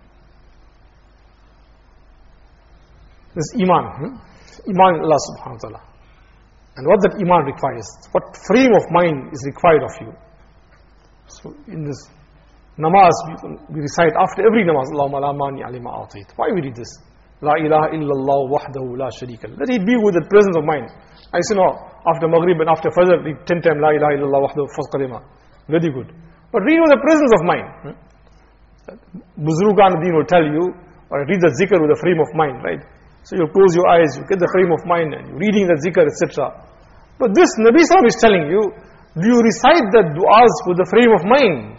This Iman. Iman in Allah subhanahu wa ta'ala. And what that Iman requires. What frame of mind is required of you. So in this namaz, we recite after every namaz, Allahumma la mani alima a'tayt. Why we read this? La ilaha illallah wahdahu la sharika. Let it be with the presence of mind. I say no, after Maghrib and after Fajr, read 10 times La ilaha illallah wahdahu first kalima. Very good. But read with the presence of mind. Buzrugan Deen will tell you, or read the zikr with the frame of mind, right? So you close your eyes, you get the frame of mind, and you're reading the zikr, etc. But this Nabi Sallallahu is telling you, do you recite the du'as with the frame of mind?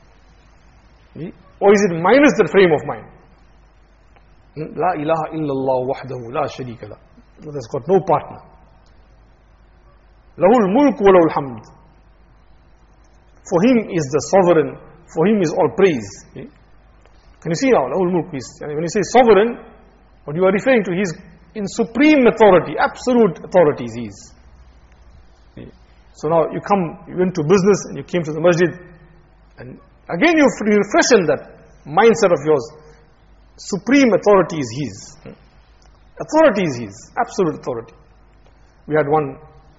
Or is it minus the frame of mind? La ilaha illallah wahdahu la sharika la. That's got no partner. Lahul mulk wa lahul hamd. For him is the sovereign, for him is all praise. Can you see now? Lahul mulk is, when you say sovereign, what you are referring to, he is in supreme authority, absolute authority he is. So now you went to business and you came to the masjid, and again you refreshen that mindset of yours. Supreme authority is his. Authority is his, absolute authority. We had one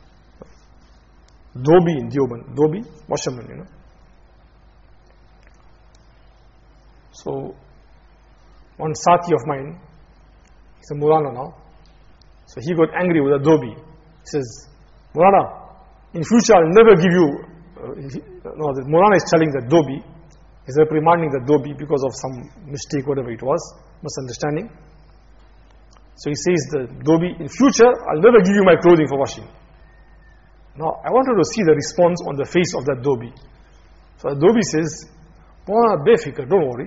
Dobi in Deoband, Dobi, washerman, So, one Sati of mine, he's a Murana now, so he got angry with a Dobi. He says, Murana, in future I'll never give you, the Murana is telling the Dobi, he's reprimanding the Dobi because of some mistake, whatever it was, misunderstanding. So he says, the Dobi, in future I'll never give you my clothing for washing. Now I wanted to see the response on the face of that Dobi. So the Dobi says, Mawlana, befikr, don't worry.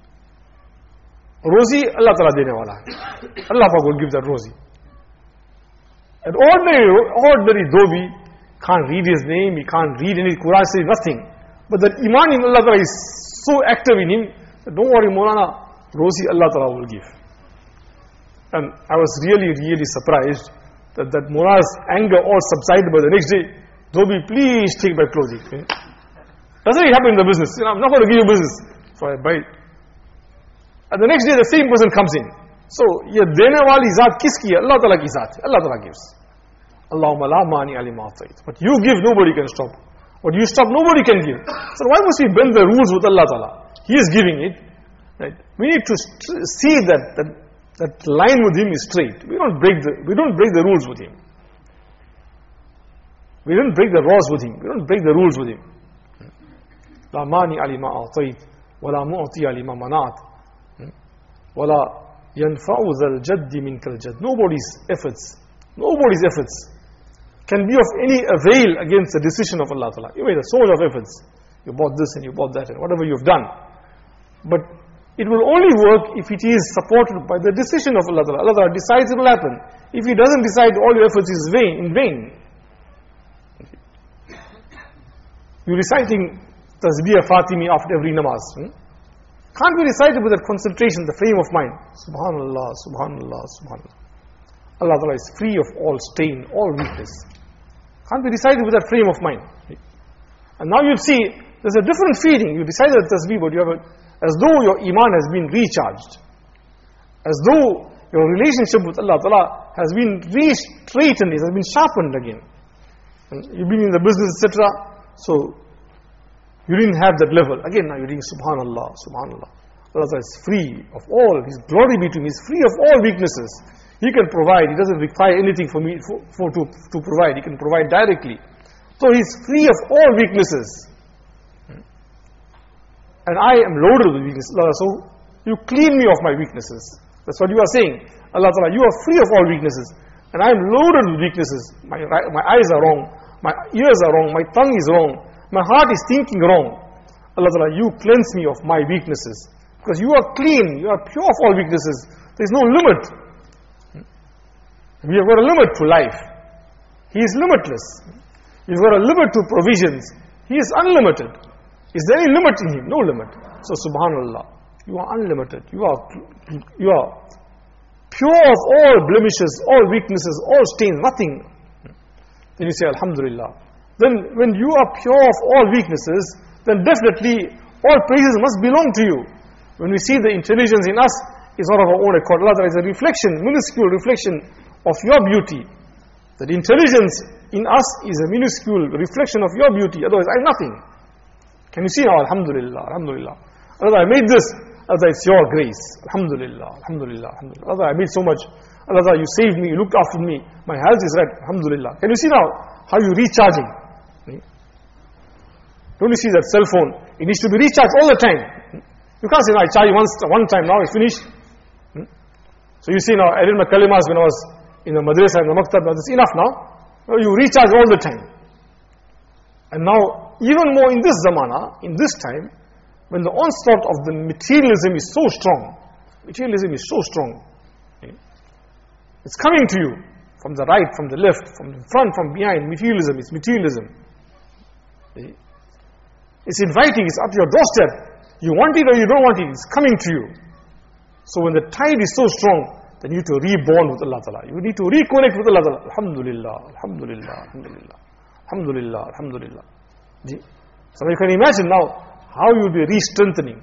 Rozi, Allah Ta'ala dene wala. Allah will give that Rozi. An ordinary Dobi can't read his name, he can't read any Quran, says nothing. But that Iman in Allah Ta'ala is so active in him, that don't worry Mawlana, Rozi Allah Ta'ala will give. And I was really surprised that Mawlana's anger all subsided by the next day. Dobi, please take my clothing. Doesn't it happen in the business? I'm not going to give you business. So I buy it. And the next day the same person comes in. So, ye dene wali zaat kiski hai? Allah Ta'ala ki zaat. Allah Ta'ala gives. Allahumma la mani alima a'tayt. But you give, nobody can stop. What you stop, nobody can give. So why must we bend the rules with Allah Ta'ala? He is giving it. Right? We need to see that line with Him is straight. We don't break the rules with Him. We don't break the laws with him. We don't break the rules with him. لا مانع لما أعطيت ولا معطي لما منعت ولا ينفع ذا الجد منك الجد. Nobody's efforts can be of any avail against the decision of Allah Ta'ala. You made so much of efforts. You bought this and you bought that and whatever you've done. But it will only work if it is supported by the decision of Allah Ta'ala. Allah Ta'ala decides it will happen. If He doesn't decide, all your efforts is in vain. You're reciting Tasbih Fatimi after every namaz. Can't be recited with that concentration, the frame of mind. Subhanallah, Subhanallah, Subhanallah. Allah Ta'ala is free of all stain, all weakness. Can't be recited with that frame of mind. And now you'll see, there's a different feeling. You recite the tasbih, but you have as though your iman has been recharged. As though your relationship with Allah Ta'ala has been re-straightened, it has been sharpened again. And you've been in the business, etc. So, you didn't have that level. Again, now you're doing Subhanallah, Subhanallah. Allah Ta'ala is free of all. His glory be to Him. He's free of all weaknesses. He can provide. He doesn't require anything for me to provide. He can provide directly. So He's free of all weaknesses. And I am loaded with weaknesses. So you clean me of my weaknesses. That's what you are saying. Allah Ta'ala, you are free of all weaknesses. And I am loaded with weaknesses. My eyes are wrong. My ears are wrong. My tongue is wrong. My heart is thinking wrong. Allah Ta'ala, you cleanse me of my weaknesses. Because you are clean. You are pure of all weaknesses. There is no limit. We have got a limit to life. He is limitless. We've got a limit to provisions. He is unlimited. Is there any limit in Him? No limit. So Subhanallah, you are unlimited. You are pure of all blemishes, all weaknesses, all stains, nothing. Then you say Alhamdulillah. Then when you are pure of all weaknesses, then definitely all praises must belong to you. When we see the intelligence in us, it's not of our own accord. Allah, there is a reflection, minuscule reflection of your beauty. That intelligence in us is a minuscule reflection of your beauty. Otherwise, I am nothing. Can you see now? Alhamdulillah, Alhamdulillah. Allah, I made this. Allah, it's your grace. Alhamdulillah, Alhamdulillah, Alhamdulillah. Allah, I made so much. Allah, you saved me, you looked after me. My health is right. Alhamdulillah. Can you see now how you're recharging? Don't you see that cell phone? It needs to be recharged all the time. You can't say, no, I charge one time, now it's finished. So you see now, I did my kalimas when I was in the madrasa and the maktab. Now it's enough now. You recharge all the time. And now, even more in this zamana, in this time, when the onslaught of the materialism is so strong, it's coming to you from the right, from the left, from the front, from behind. Materialism, it's materialism. It's inviting, it's at your doorstep. You want it or you don't want it, it's coming to you. So when the tide is so strong, then you need to reborn with Allah Ta'ala. You need to reconnect with Allah Ta'ala. Alhamdulillah, Alhamdulillah, Alhamdulillah, Alhamdulillah, Alhamdulillah. So you can imagine now how you will be re-strengthening.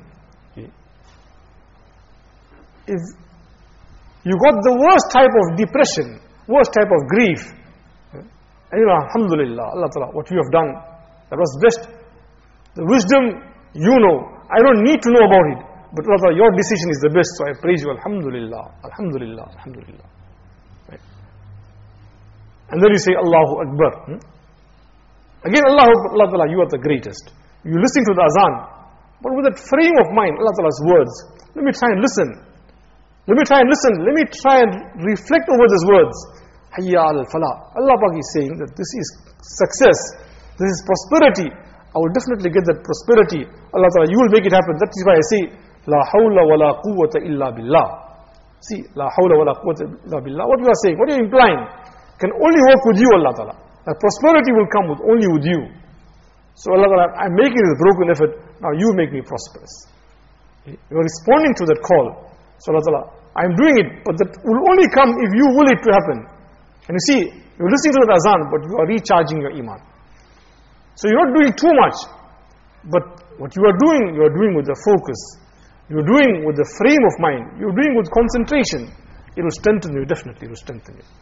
If you got the worst type of depression, worst type of grief, and you know, Alhamdulillah, Allah Ta'ala, what you have done, that was best. The wisdom, you know, I don't need to know about it. But Allah Ta'ala, your decision is the best, so I praise you. Alhamdulillah, Alhamdulillah, Alhamdulillah. Right? And then you say, Allahu Akbar. Again, Allah Ta'ala, you are the greatest. You listen to the azan, but with that frame of mind, Allah Ta'ala's words. Let me try and listen. Let me try and reflect over these words. Hayya al-falah. Allah Ta'ala is saying that this is success, this is prosperity. I will definitely get that prosperity. Allah Ta'ala, you will make it happen. That is why I say, La hawla wa la quwwata illa billah. See, La hawla wa la quwwata illa billah. What you are saying, what you are implying, can only work with you, Allah Ta'ala. That prosperity will come only with you. So Allah Ta'ala, I am making this broken effort, now you make me prosperous. You are responding to that call. So Allah Ta'ala, I am doing it, but that will only come if you will it to happen. And you see, you are listening to the azan, but you are recharging your iman. So you're not doing too much, but what you are doing with the focus. You're doing with the frame of mind. You're doing with concentration. It will strengthen you, definitely it will strengthen you.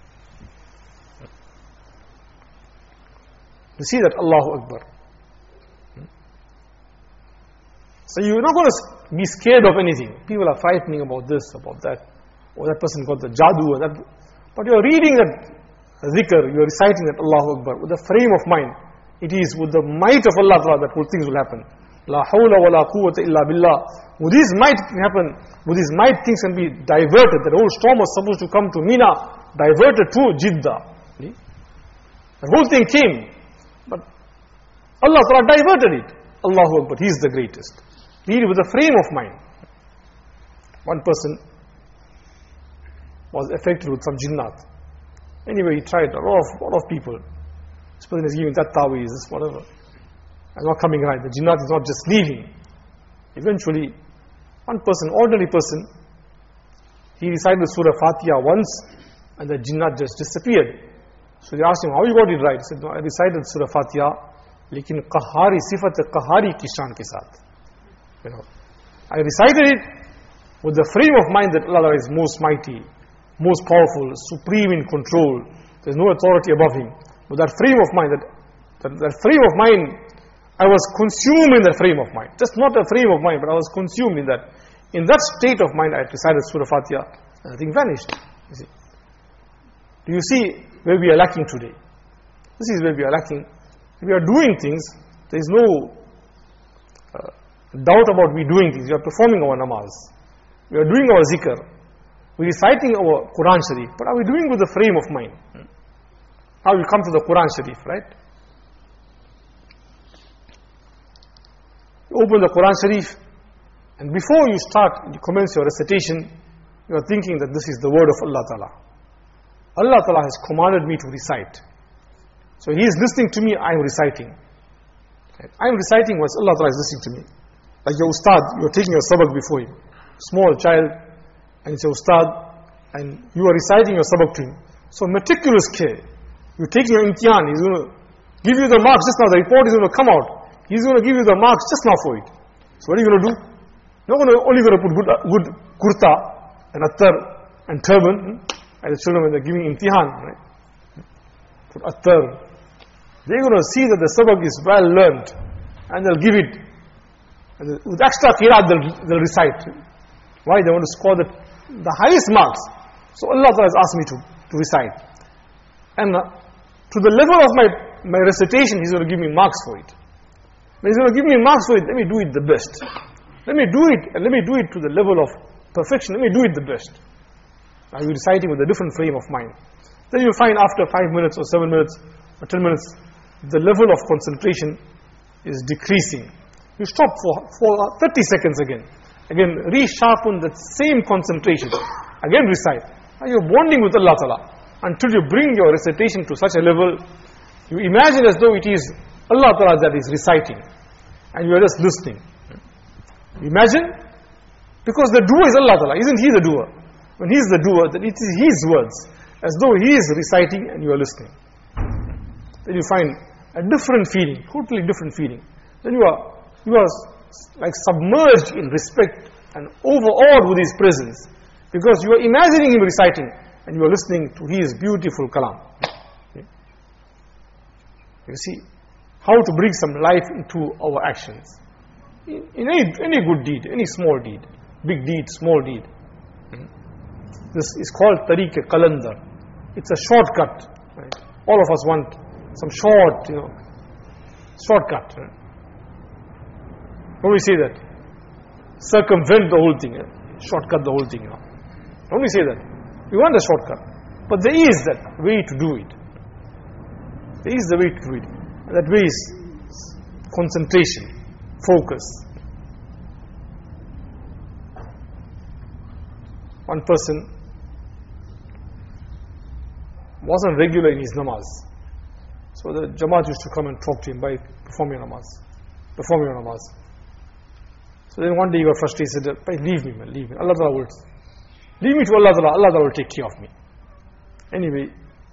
You see that, Allahu Akbar. So you're not going to be scared of anything. People are frightening about this, about that. Or that person got the jadoo, or that. But you're reading that dhikr, you are reciting that Allahu Akbar with a frame of mind. It is with the might of Allah Ta'ala that things will happen. La hawla wa la quwwata illa billah. With His might can happen. With His might things can be diverted. The whole storm was supposed to come to Mina, diverted to Jeddah. The whole thing came, but Allah Ta'ala diverted it. Allahu Akbar, He is the greatest. Read it with a frame of mind. One person was affected with some jinnat. Anyway, he tried, a lot of people. This person is giving that taweez, this whatever. It's not coming right. The jinnat is not just leaving. Eventually, one person, ordinary person, he recited Surah Fatiha once, and the jinnat just disappeared. So they asked him, how you got it right? He said, no, I recited Surah Fatiha, lekin qahari, sifat qahari ki shan ke saath. I recited it with the frame of mind that Allah is most mighty, most powerful, supreme in control. There is no authority above Him. With that frame of mind, that frame of mind, I was consumed in that frame of mind. Just not a frame of mind, but I was consumed in that. In that state of mind, I recited Surah Fatiha, and the thing vanished. You see. Do you see where we are lacking today? This is where we are lacking. We are doing things, there is no doubt about we doing things. We are performing our namaz. We are doing our zikr. We are reciting our Quran Sharif. But are we doing with the frame of mind? Now we come to the Quran Sharif, right? You open the Quran Sharif, and before you start, you commence your recitation, you are thinking that this is the word of Allah Ta'ala. Allah Ta'ala has commanded me to recite. So He is listening to me, I am reciting. I am reciting once Allah Ta'ala is listening to me. Like your ustad, you are taking your sabak before him. Small child, and it's your ustad, and you are reciting your sabak to him. So meticulous care. You're taking your imtihan, He's going to give you the marks just now, the report is going to come out. He's going to give you the marks just now for it. So what are you going to do? You're not only going to put good kurta and attar and turban, and the children when they're giving imtihan, right? Put attar. They're going to see that the sabak is well learned, and they'll give it. And with extra qiraat they'll recite. Why? They want to score the highest marks. So Allah has asked me to recite. And to the level of my recitation, He's going to give me marks for it. When He's going to give me marks for it, let me do it the best. Let me do it, and let me do it to the level of perfection. Let me do it the best. Now you're reciting with a different frame of mind. Then you'll find after 5 minutes or 7 minutes or 10 minutes, the level of concentration is decreasing. You stop for 30 seconds again. Again, resharpen that same concentration. Again recite. Now you're bonding with Allah Ta'ala. Until you bring your recitation to such a level, you imagine as though it is Allah Ta'ala that is reciting, and you are just listening. Imagine, because the doer is Allah Ta'ala, isn't He the doer? When He is the doer, then it is His words, as though He is reciting and you are listening. Then you find a different feeling, totally different feeling. Then you are like submerged in respect and overawed with His presence, because you are imagining Him reciting, and you are listening to His beautiful kalam. You see, how to bring some life into our actions. In any good deed, any small deed, big deed, small deed. This is called tariq qalandar. It's a shortcut. Right? All of us want some shortcut. Right? Don't we say that? Circumvent the whole thing. Shortcut the whole thing. Don't we say that? We want a shortcut. But there is that way to do it. There is the way to do it. And that way is concentration, focus. One person wasn't regular in his namaz. So the Jamaat used to come and talk to him by performing your namaz. So then one day he got frustrated, he said, leave me man, leave me. Allah Ta'ala will leave me to Allah Ta'ala, Allah Ta'ala will take care of me. Anyway,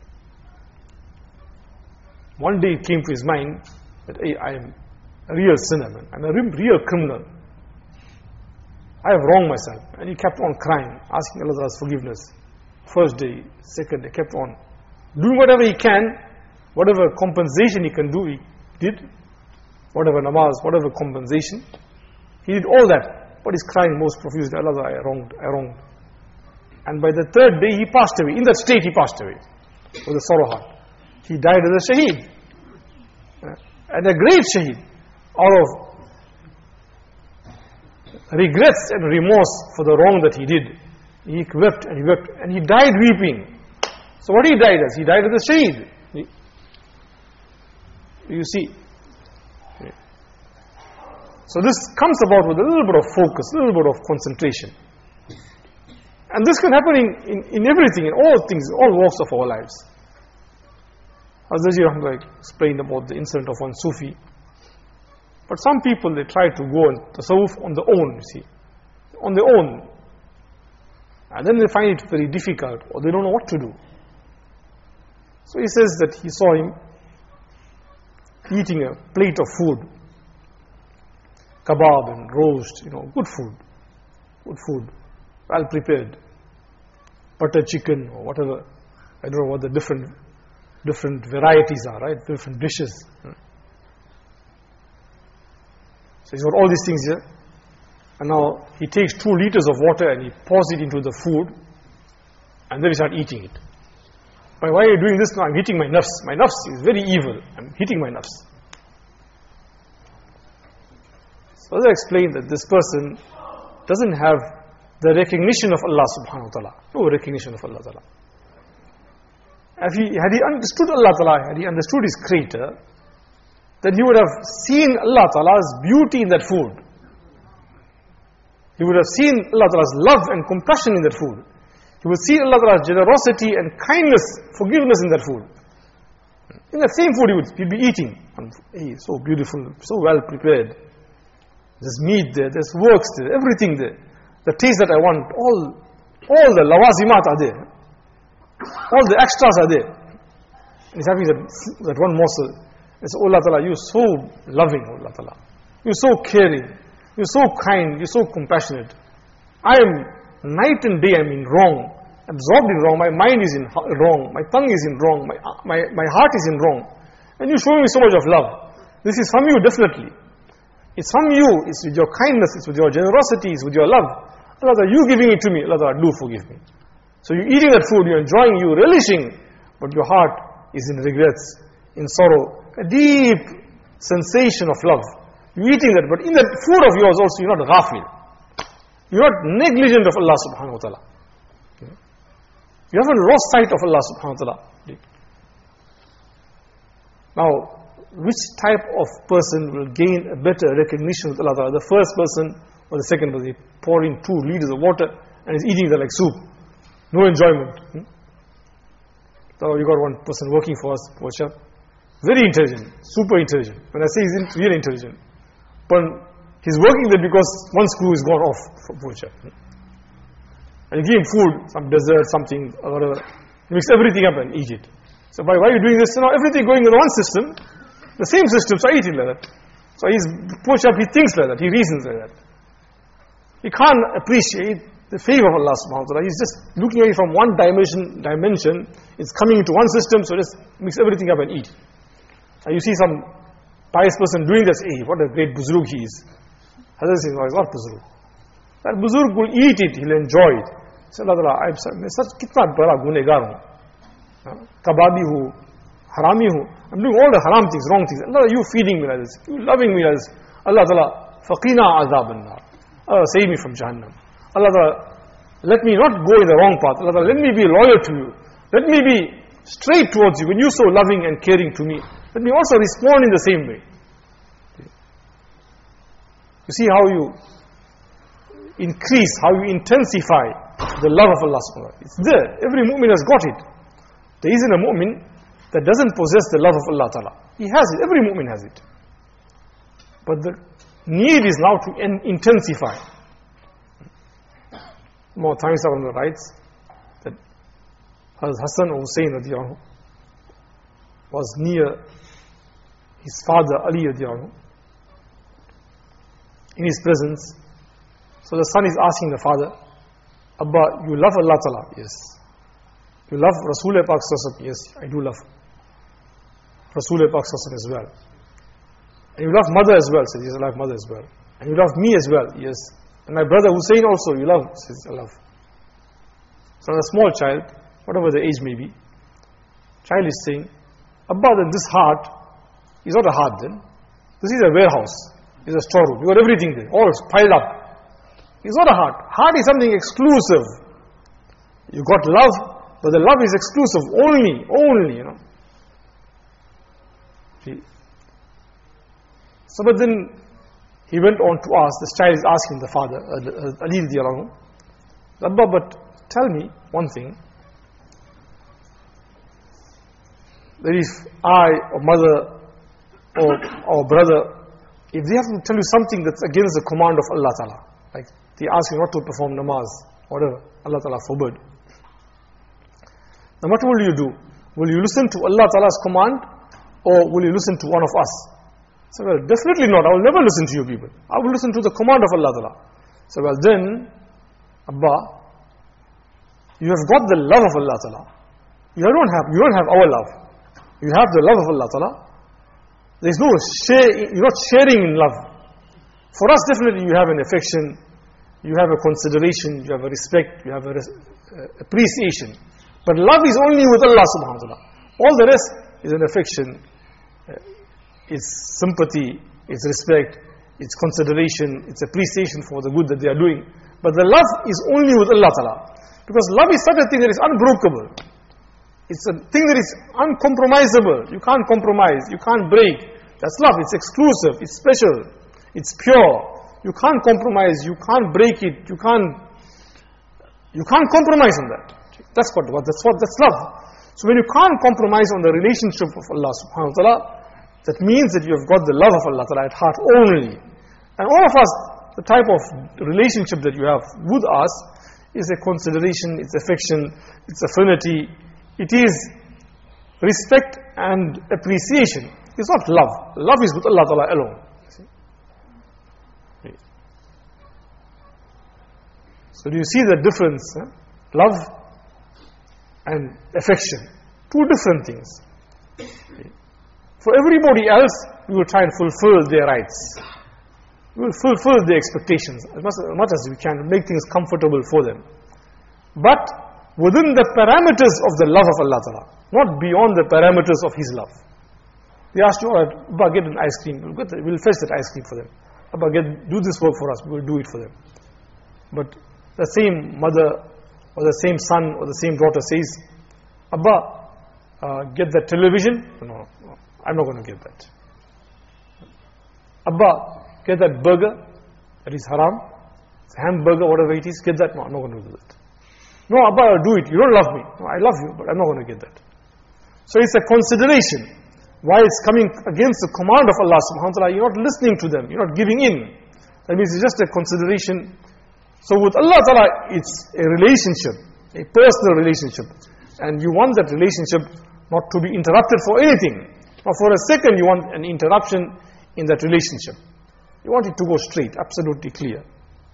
one day it came to his mind that, hey, I am a real sinner, man. I'm a real criminal. I have wronged myself. And he kept on crying, asking Allah Ta'ala's forgiveness. First day, second day, kept on doing whatever he can, whatever compensation he can do, he did. Whatever namaz, whatever compensation, he did all that. But he's crying most profusely, Allah Ta'ala, I wronged. And by the third day, he passed away. In that state, he passed away. with a sorrow heart. He died as a shaheed. And a great shaheed, out of regrets and remorse for the wrong that he did. He wept and he wept and he died weeping. So what he died as? He died as a shaheed. You see. So this comes about with a little bit of focus, a little bit of concentration. And this can happen in everything, in all things, in all walks of our lives. Hazrat Rahmatullah explained about the incident of one Sufi. But some people, they try to go and tasawwuf on their own, you see. On their own. And then they find it very difficult, or they don't know what to do. So he says that he saw him eating a plate of food. Kebab and roast, good food. Good food. Well prepared. Butter chicken or whatever. I don't know what the different varieties are, right? Different dishes. So he's got all these things here. And now he takes 2 liters of water and he pours it into the food. And then he starts eating it. Why are you doing this now? I'm hitting my nafs. My nafs is very evil. I'm hitting my nafs. So as I explained that this person doesn't have the recognition of Allah subhanahu wa ta'ala. No recognition of Allah ta'ala. Had he understood Allah ta'ala, had he understood his creator, then he would have seen Allah ta'ala's beauty in that food. He would have seen Allah ta'ala's love and compassion in that food. He would see Allah ta'ala's generosity and kindness, forgiveness in that food. In that same food he'd be eating. And, hey, so beautiful, so well prepared. There's meat there, there's works there, everything there. The taste that I want, all the lawazimat are there. All the extras are there. And he's having that one morsel. He says, oh Allah Ta'ala, you're so loving, oh Allah Ta'ala. You're so caring. You're so kind. You're so compassionate. I am, night and day I'm in wrong. Absorbed in wrong. My mind is in wrong. My tongue is in wrong. My heart is in wrong. And you're showing me so much of love. This is from you, definitely. It's from you. It's with your kindness. It's with your generosity. It's with your love. Allah Ta'ala, you giving it to me. Allah Ta'ala, do forgive me. So you're eating that food, you're enjoying, you're relishing, but your heart is in regrets, in sorrow, a deep sensation of love. You're eating that, but in that food of yours also, you're not ghafil. You're not negligent of Allah subhanahu wa ta'ala. You haven't lost sight of Allah subhanahu wa ta'ala. Now, which type of person will gain a better recognition with Allah ta'ala? The first person or the second person? He poured in 2 liters of water and is eating that like soup. No enjoyment. So you got one person working for us, Pocha. Very intelligent, super intelligent. When I say he's really intelligent. But he's working there because one screw is gone off for Pocha. And you give him food, some dessert, something, or whatever. He mix everything up and eat it. So why are you doing this? Everything going in one system, the same system, so I eat it like that. So he's Pocha, he thinks like that, he reasons like that. He can't appreciate the favor of Allah subhanahu wa ta'ala. He's just looking at it from one dimension, it's coming into one system, so just mix everything up and eat. And you see some pious person doing this, hey, what a great buzurg he is. Hazrat says, no, he's not buzurg. That buzurg will eat it, he'll enjoy it. He said, Allah Ta'ala, I'm such kitna bada gunegar hu. Kababi hu, harami hu. I'm doing all the haram things, wrong things. Allah, you feeding me like this, you loving me like this. Allah Ta'ala, faqina azab an-nar. Allah, save me from Jahannam. Allah Ta'ala, let me not go in the wrong path. Allah Ta'ala, let me be loyal to you. Let me be straight towards you. When you're so loving and caring to me, let me also respond in the same way. You see how you increase, how you intensify the love of Allah subhanahu wa ta'ala. It's there. Every mu'min has got it. There isn't a mu'min that doesn't possess the love of Allah ta'ala. He has it. Every mu'min has it. But the need is now to intensify. More times on the writes that Hassan or Hussein radiallahu was near his father Ali radiallahu in his presence. So the son is asking the father, Abba, you love Allah Ta'ala? Yes. You love Rasulullah Pak Sallallahu Alaihi Wasallam? Yes, I do love Rasulullah Pak Sallallahu Alaihi Wasallam as well. And you love mother as well? Says, yes, I love mother as well. And you love me as well? Yes. And my brother Hussein also, you love? Says, I love. So a small child, whatever the age may be, Child is saying, Abba, then this heart is not a heart then. This is a warehouse. It's a storeroom. You got everything there, all piled up. It's not a heart. Heart is something exclusive. You got love, but the love is exclusive, only, you know. See? So, but then he went on to ask, this child is asking the father, Ali radiallahu anhu, Abba, but tell me one thing, that if I, or mother, or brother, if they have to tell you something that's against the command of Allah Ta'ala, like they ask you not to perform namaz, whatever Allah Ta'ala forbid, then what will you do? Will you listen to Allah Ta'ala's command, or will you listen to one of us? So, well, definitely not. I will never listen to you people. I will listen to the command of Allah Ta'ala. So, well then, Abba, you have got the love of Allah Ta'ala. You don't have our love. You have the love of Allah Ta'ala. There is no you're not sharing in love. For us, definitely you have an affection, you have a consideration, you have a respect, you have a appreciation. But love is only with Allah subhanahu wa ta'ala. All the rest is an affection, it's sympathy, it's respect, it's consideration, it's appreciation for the good that they are doing. But the love is only with Allah Ta'ala. Because love is such a thing that is unbreakable. It's a thing that is uncompromisable. You can't compromise, you can't break. That's love. It's exclusive, it's special, it's pure. You can't compromise, you can't break it, you can't compromise on that. That's love. So when you can't compromise on the relationship of Allah subhanahu wa ta'ala, that means that you have got the love of Allah Ta'ala at heart only. And all of us, the type of relationship that you have with us is a consideration, it's affection, it's affinity, it is respect and appreciation. It's not love. Love is with Allah Ta'ala alone. So do you see the difference? Love and affection. Two different things. For everybody else, we will try and fulfill their rights. We will fulfill their expectations as much as we can to make things comfortable for them. But within the parameters of the love of Allah Ta'ala, not beyond the parameters of His love. They asked you, all right, Abba, get an ice cream. We'll fetch that ice cream for them. Abba, do this work for us. We will do it for them. But the same mother or the same son or the same daughter says, Abba, get that television. No, I'm not going to get that. Abba, get that burger. That is haram. It's a hamburger, whatever it is. Get that. No, I'm not going to do that. No, Abba, I'll do it. You don't love me. No, I love you, but I'm not going to get that. So it's a consideration. Why it's coming against the command of Allah subhanahu wa ta'ala, you're not listening to them, you're not giving in. That means it's just a consideration. So with Allah ta'ala, it's a relationship, a personal relationship. And you want that relationship not to be interrupted for anything. Not for a second you want an interruption in that relationship. You want it to go straight, absolutely clear.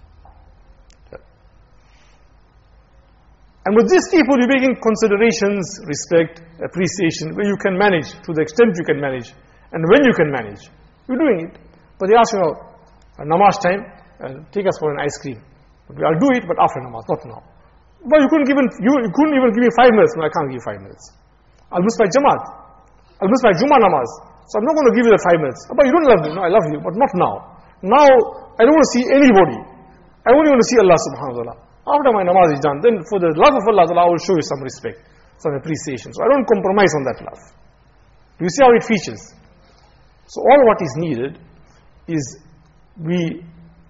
And with these people, you're making considerations, respect, appreciation, where you can manage, to the extent you can manage, and when you can manage. You're doing it. But they ask you, namaz time, take us for an ice cream. I'll do it, but after namaz, not now. But you couldn't even give me 5 minutes. No, I can't give 5 minutes. I'll miss my jamaat. I'll miss my Jummah namaz. So I'm not going to give you the 5 minutes. But you don't love me. No, I love you, but not now. Now, I don't want to see anybody. I only want to see Allah subhanahu wa ta'ala. After my namaz is done, then for the love of Allah, I will show you some respect, some appreciation. So I don't compromise on that love. Do you see how it features? So all what is needed is we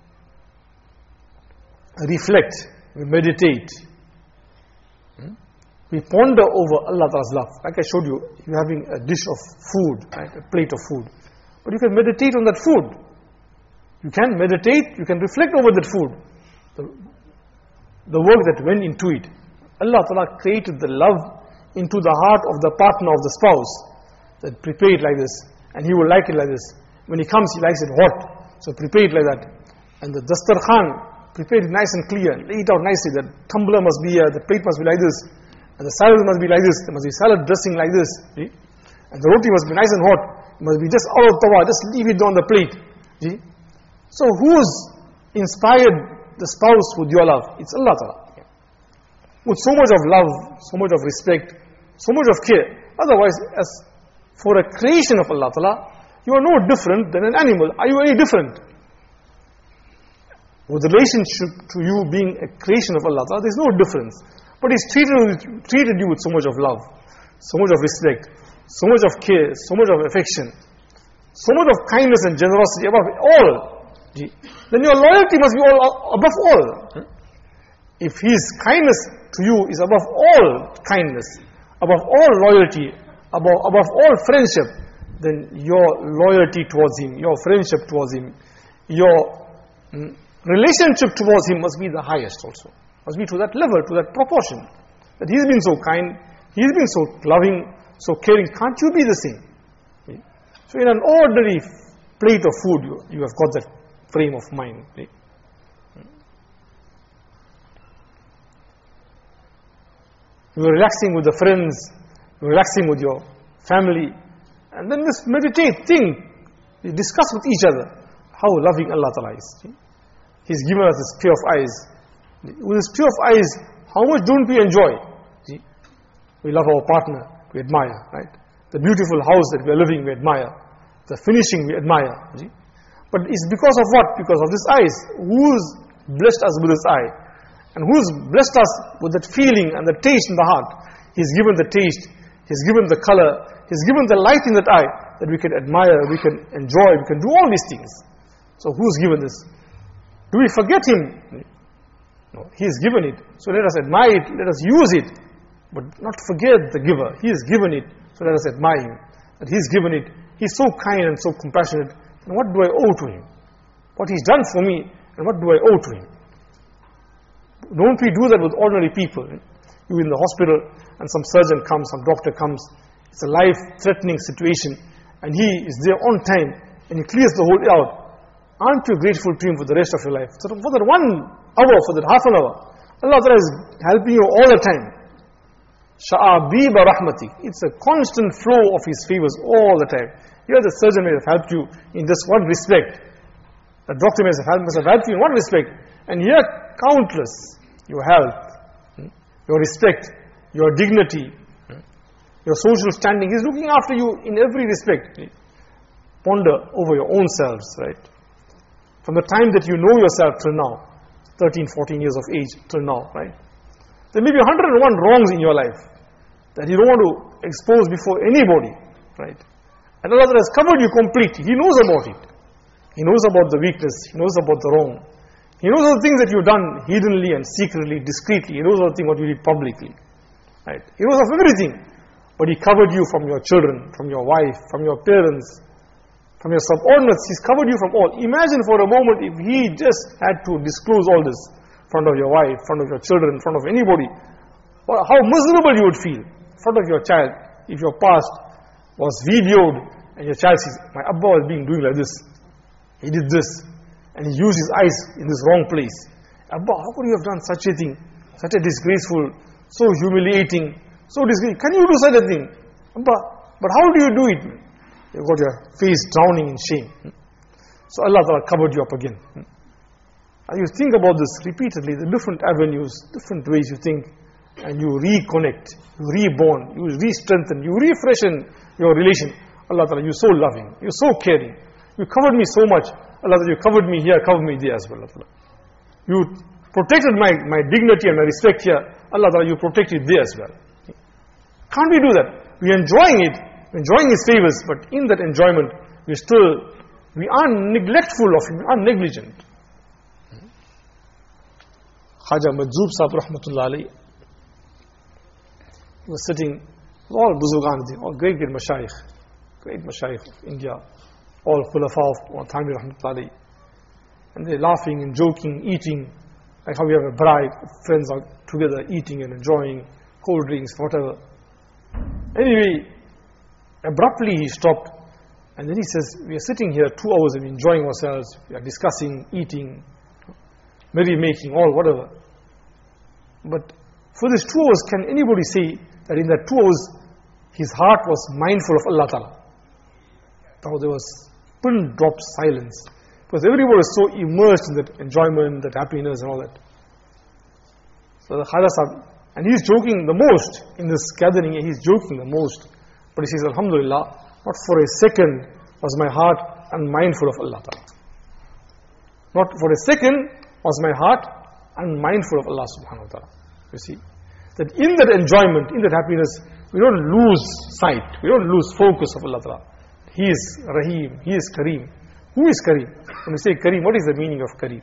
reflect, we meditate, we ponder over Allah Ta'ala's love. Like I showed you, you're having a dish of food, right? A plate of food. But you can meditate on that food. You can meditate, you can reflect over that food. The work that went into it. Allah Ta'ala created the love into the heart of the partner of the spouse. That prepare it like this. And he will like it like this. When he comes, he likes it hot. So prepare it like that. And the dastarkhan, prepare it nice and clear. Lay it out nicely. The tumbler must be here. The plate must be like this. And the salad must be like this. There must be salad dressing like this. See? And the roti must be nice and hot. It must be just out of tawa. Just leave it on the plate. See? So who's inspired the spouse with your love? It's Allah Ta'ala. With so much of love, so much of respect, so much of care. Otherwise, as for a creation of Allah Ta'ala, you are no different than an animal. Are you any different? With relationship to you being a creation of Allah Ta'ala, there is no difference. But He's treated you with so much of love, so much of respect, so much of care, so much of affection, so much of kindness and generosity above all. Then your loyalty must be above all. If His kindness to you is above all kindness, above all loyalty, above all friendship, then your loyalty towards Him, your friendship towards Him, your relationship towards Him must be the highest also. Must be to that level, to that proportion. That He's been so kind, He's been so loving, so caring. Can't you be the same? So in an ordinary plate of food, you have got that frame of mind. You're relaxing with the friends, you're relaxing with your family, and then just meditate, think, discuss with each other how loving Allah Ta'ala is. He's given us this pair of eyes. With this pair of eyes, how much don't we enjoy? We love our partner, we admire, right? The beautiful house that we are living, we admire. The finishing, we admire. But it's because of what? Because of this eyes. Who's blessed us with this eye? And who's blessed us with that feeling and the taste in the heart? He's given the taste, He's given the color, He's given the light in that eye, that we can admire, we can enjoy, we can do all these things. So who's given this? Do we forget Him? No, He's given it. So let us admire it, let us use it, but not forget the giver. He has given it, so let us admire Him. That He's given it, He's so kind and so compassionate. And what do I owe to Him? What He's done for me, and what do I owe to Him? Don't we do that with ordinary people? You in the hospital, and some surgeon comes, some doctor comes. It's a life-threatening situation, and he is there on time, and he clears the whole out. Aren't you grateful to Him for the rest of your life? So for that 1 hour, for that half an hour, Allah Ta'ala is helping you all the time. Sha'abiba rahmati. It's a constant flow of His favors all the time. Here the surgeon may have helped you in this one respect. The doctor must have helped you in one respect. And here countless. Your health, your respect, your dignity, your social standing. He's looking after you in every respect. Ponder over your own selves, right? From the time that you know yourself till now, 13, 14 years of age till now, right? There may be 101 wrongs in your life that you don't want to expose before anybody, right? And Allah has covered you completely. He knows about it. He knows about the weakness. He knows about the wrong. He knows all the things that you've done hiddenly and secretly, discreetly. He knows all the things what you did publicly, right? He knows of everything. But He covered you from your children, from your wife, from your parents, from your subordinates. He's covered you from all. Imagine for a moment if He just had to disclose all this in front of your wife, in front of your children, in front of anybody. How miserable you would feel in front of your child if your past was videoed and your child says, my Abba was doing like this. He did this. And he used his eyes in this wrong place. Abba, how could you have done such a thing? Such a disgraceful, so humiliating, so disgraceful. Can you do such a thing? Abba, but how do you do it? You've got your face drowning in shame. So Allah Ta'ala covered you up again. And you think about this repeatedly, the different avenues, different ways you think, and you reconnect, you reborn, you re-strengthen, you refreshen your relation. Allah Ta'ala, you're so loving, you're so caring. You covered me so much. Allah Ta'ala, you covered me here, covered me there as well. Allah Ta'ala. You protected my dignity and my respect here. Allah Ta'ala, you protected there as well. Can't we do that? We're enjoying it, we're enjoying His favors, but in that enjoyment, we are neglectful of Him, we are negligent. Khaja Majzoob Sahib Rahmatullah Alayhi, he was sitting with all Buzurgan, all great Mashayikh of India, all Khulafa of Thanvi Rahmatullah Alayhi. And they're laughing and joking, eating, like how we have a bride, friends are together eating and enjoying, cold drinks, whatever. Anyway, abruptly he stopped, and then he says, we are sitting here 2 hours and we're enjoying ourselves, we are discussing, eating, merry-making, all whatever. But for these 2 hours, can anybody say that in that 2 hours, his heart was mindful of Allah Ta'ala? Now there was pin-drop silence, because everybody was so immersed in that enjoyment, that happiness and all that. So the Khaja Sahib, and he's joking the most in this gathering, he's joking the most. But he says, Alhamdulillah, not for a second was my heart unmindful of Allah Ta'ala. Not for a second was my heart unmindful of Allah Subhanahu Wa Ta'ala. You see, that in that enjoyment, in that happiness, we don't lose sight, we don't lose focus of Allah Ta'ala. He is Rahim, He is Kareem. Who is Kareem? When we say Kareem, what is the meaning of Kareem?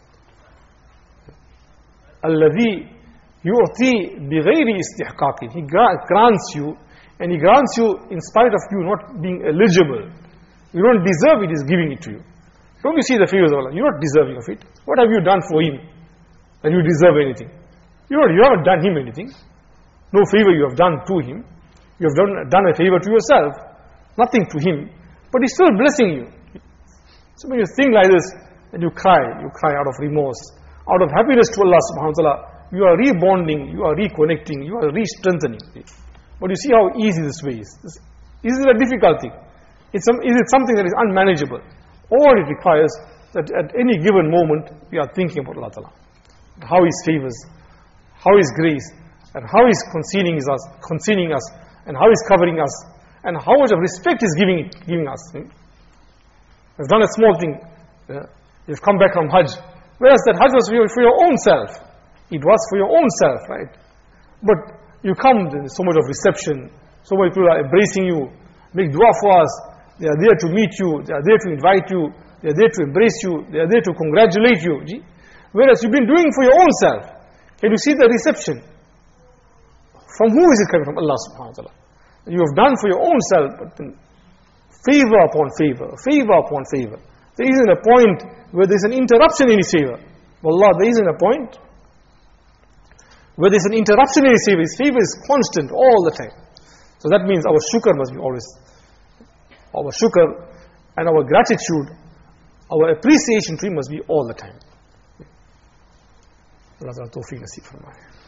Alladhi yu'ti bighayri istihqaqin. He grants you, and He grants you in spite of you not being eligible. You don't deserve it, He is giving it to you. Don't you see the favors of Allah? You're not deserving of it. What have you done for Him that you deserve anything? You haven't done Him anything. No favor you have done to Him. You have done a favor to yourself. Nothing to Him. But He's still blessing you. So when you think like this, then you cry out of remorse, out of happiness to Allah subhanahu wa ta'ala. You are rebonding, you are reconnecting, you are re-strengthening. But you see how easy this way is. Is it a difficult thing? Is it something that is unmanageable? All it requires that at any given moment, we are thinking about Allah Ta'ala. How His favors, how His grace, and how He's concealing us, and how He's covering us, and how much of respect He's giving us. You've done a small thing, you've come back from Hajj, whereas that Hajj was for your own self. It was for your own self, right? But you come, there's so much of reception, so many people are embracing you, make dua for us, they are there to meet you, they are there to invite you, they are there to embrace you, they are there to congratulate you. Whereas you've been doing for your own self. Can you see the reception? From who is it coming? From Allah subhanahu wa ta'ala. You have done for your own self, but then favor upon favor, favor upon favor. There isn't a point where there's an interruption in His favor. Wallah, there isn't a point where there's an interruption in His favor. His favor is constant all the time. So that means our shukr must be always, our shukr and our gratitude, our appreciation to Him must be all the time. Allah Ta'ala tawfiq nasib farmaye.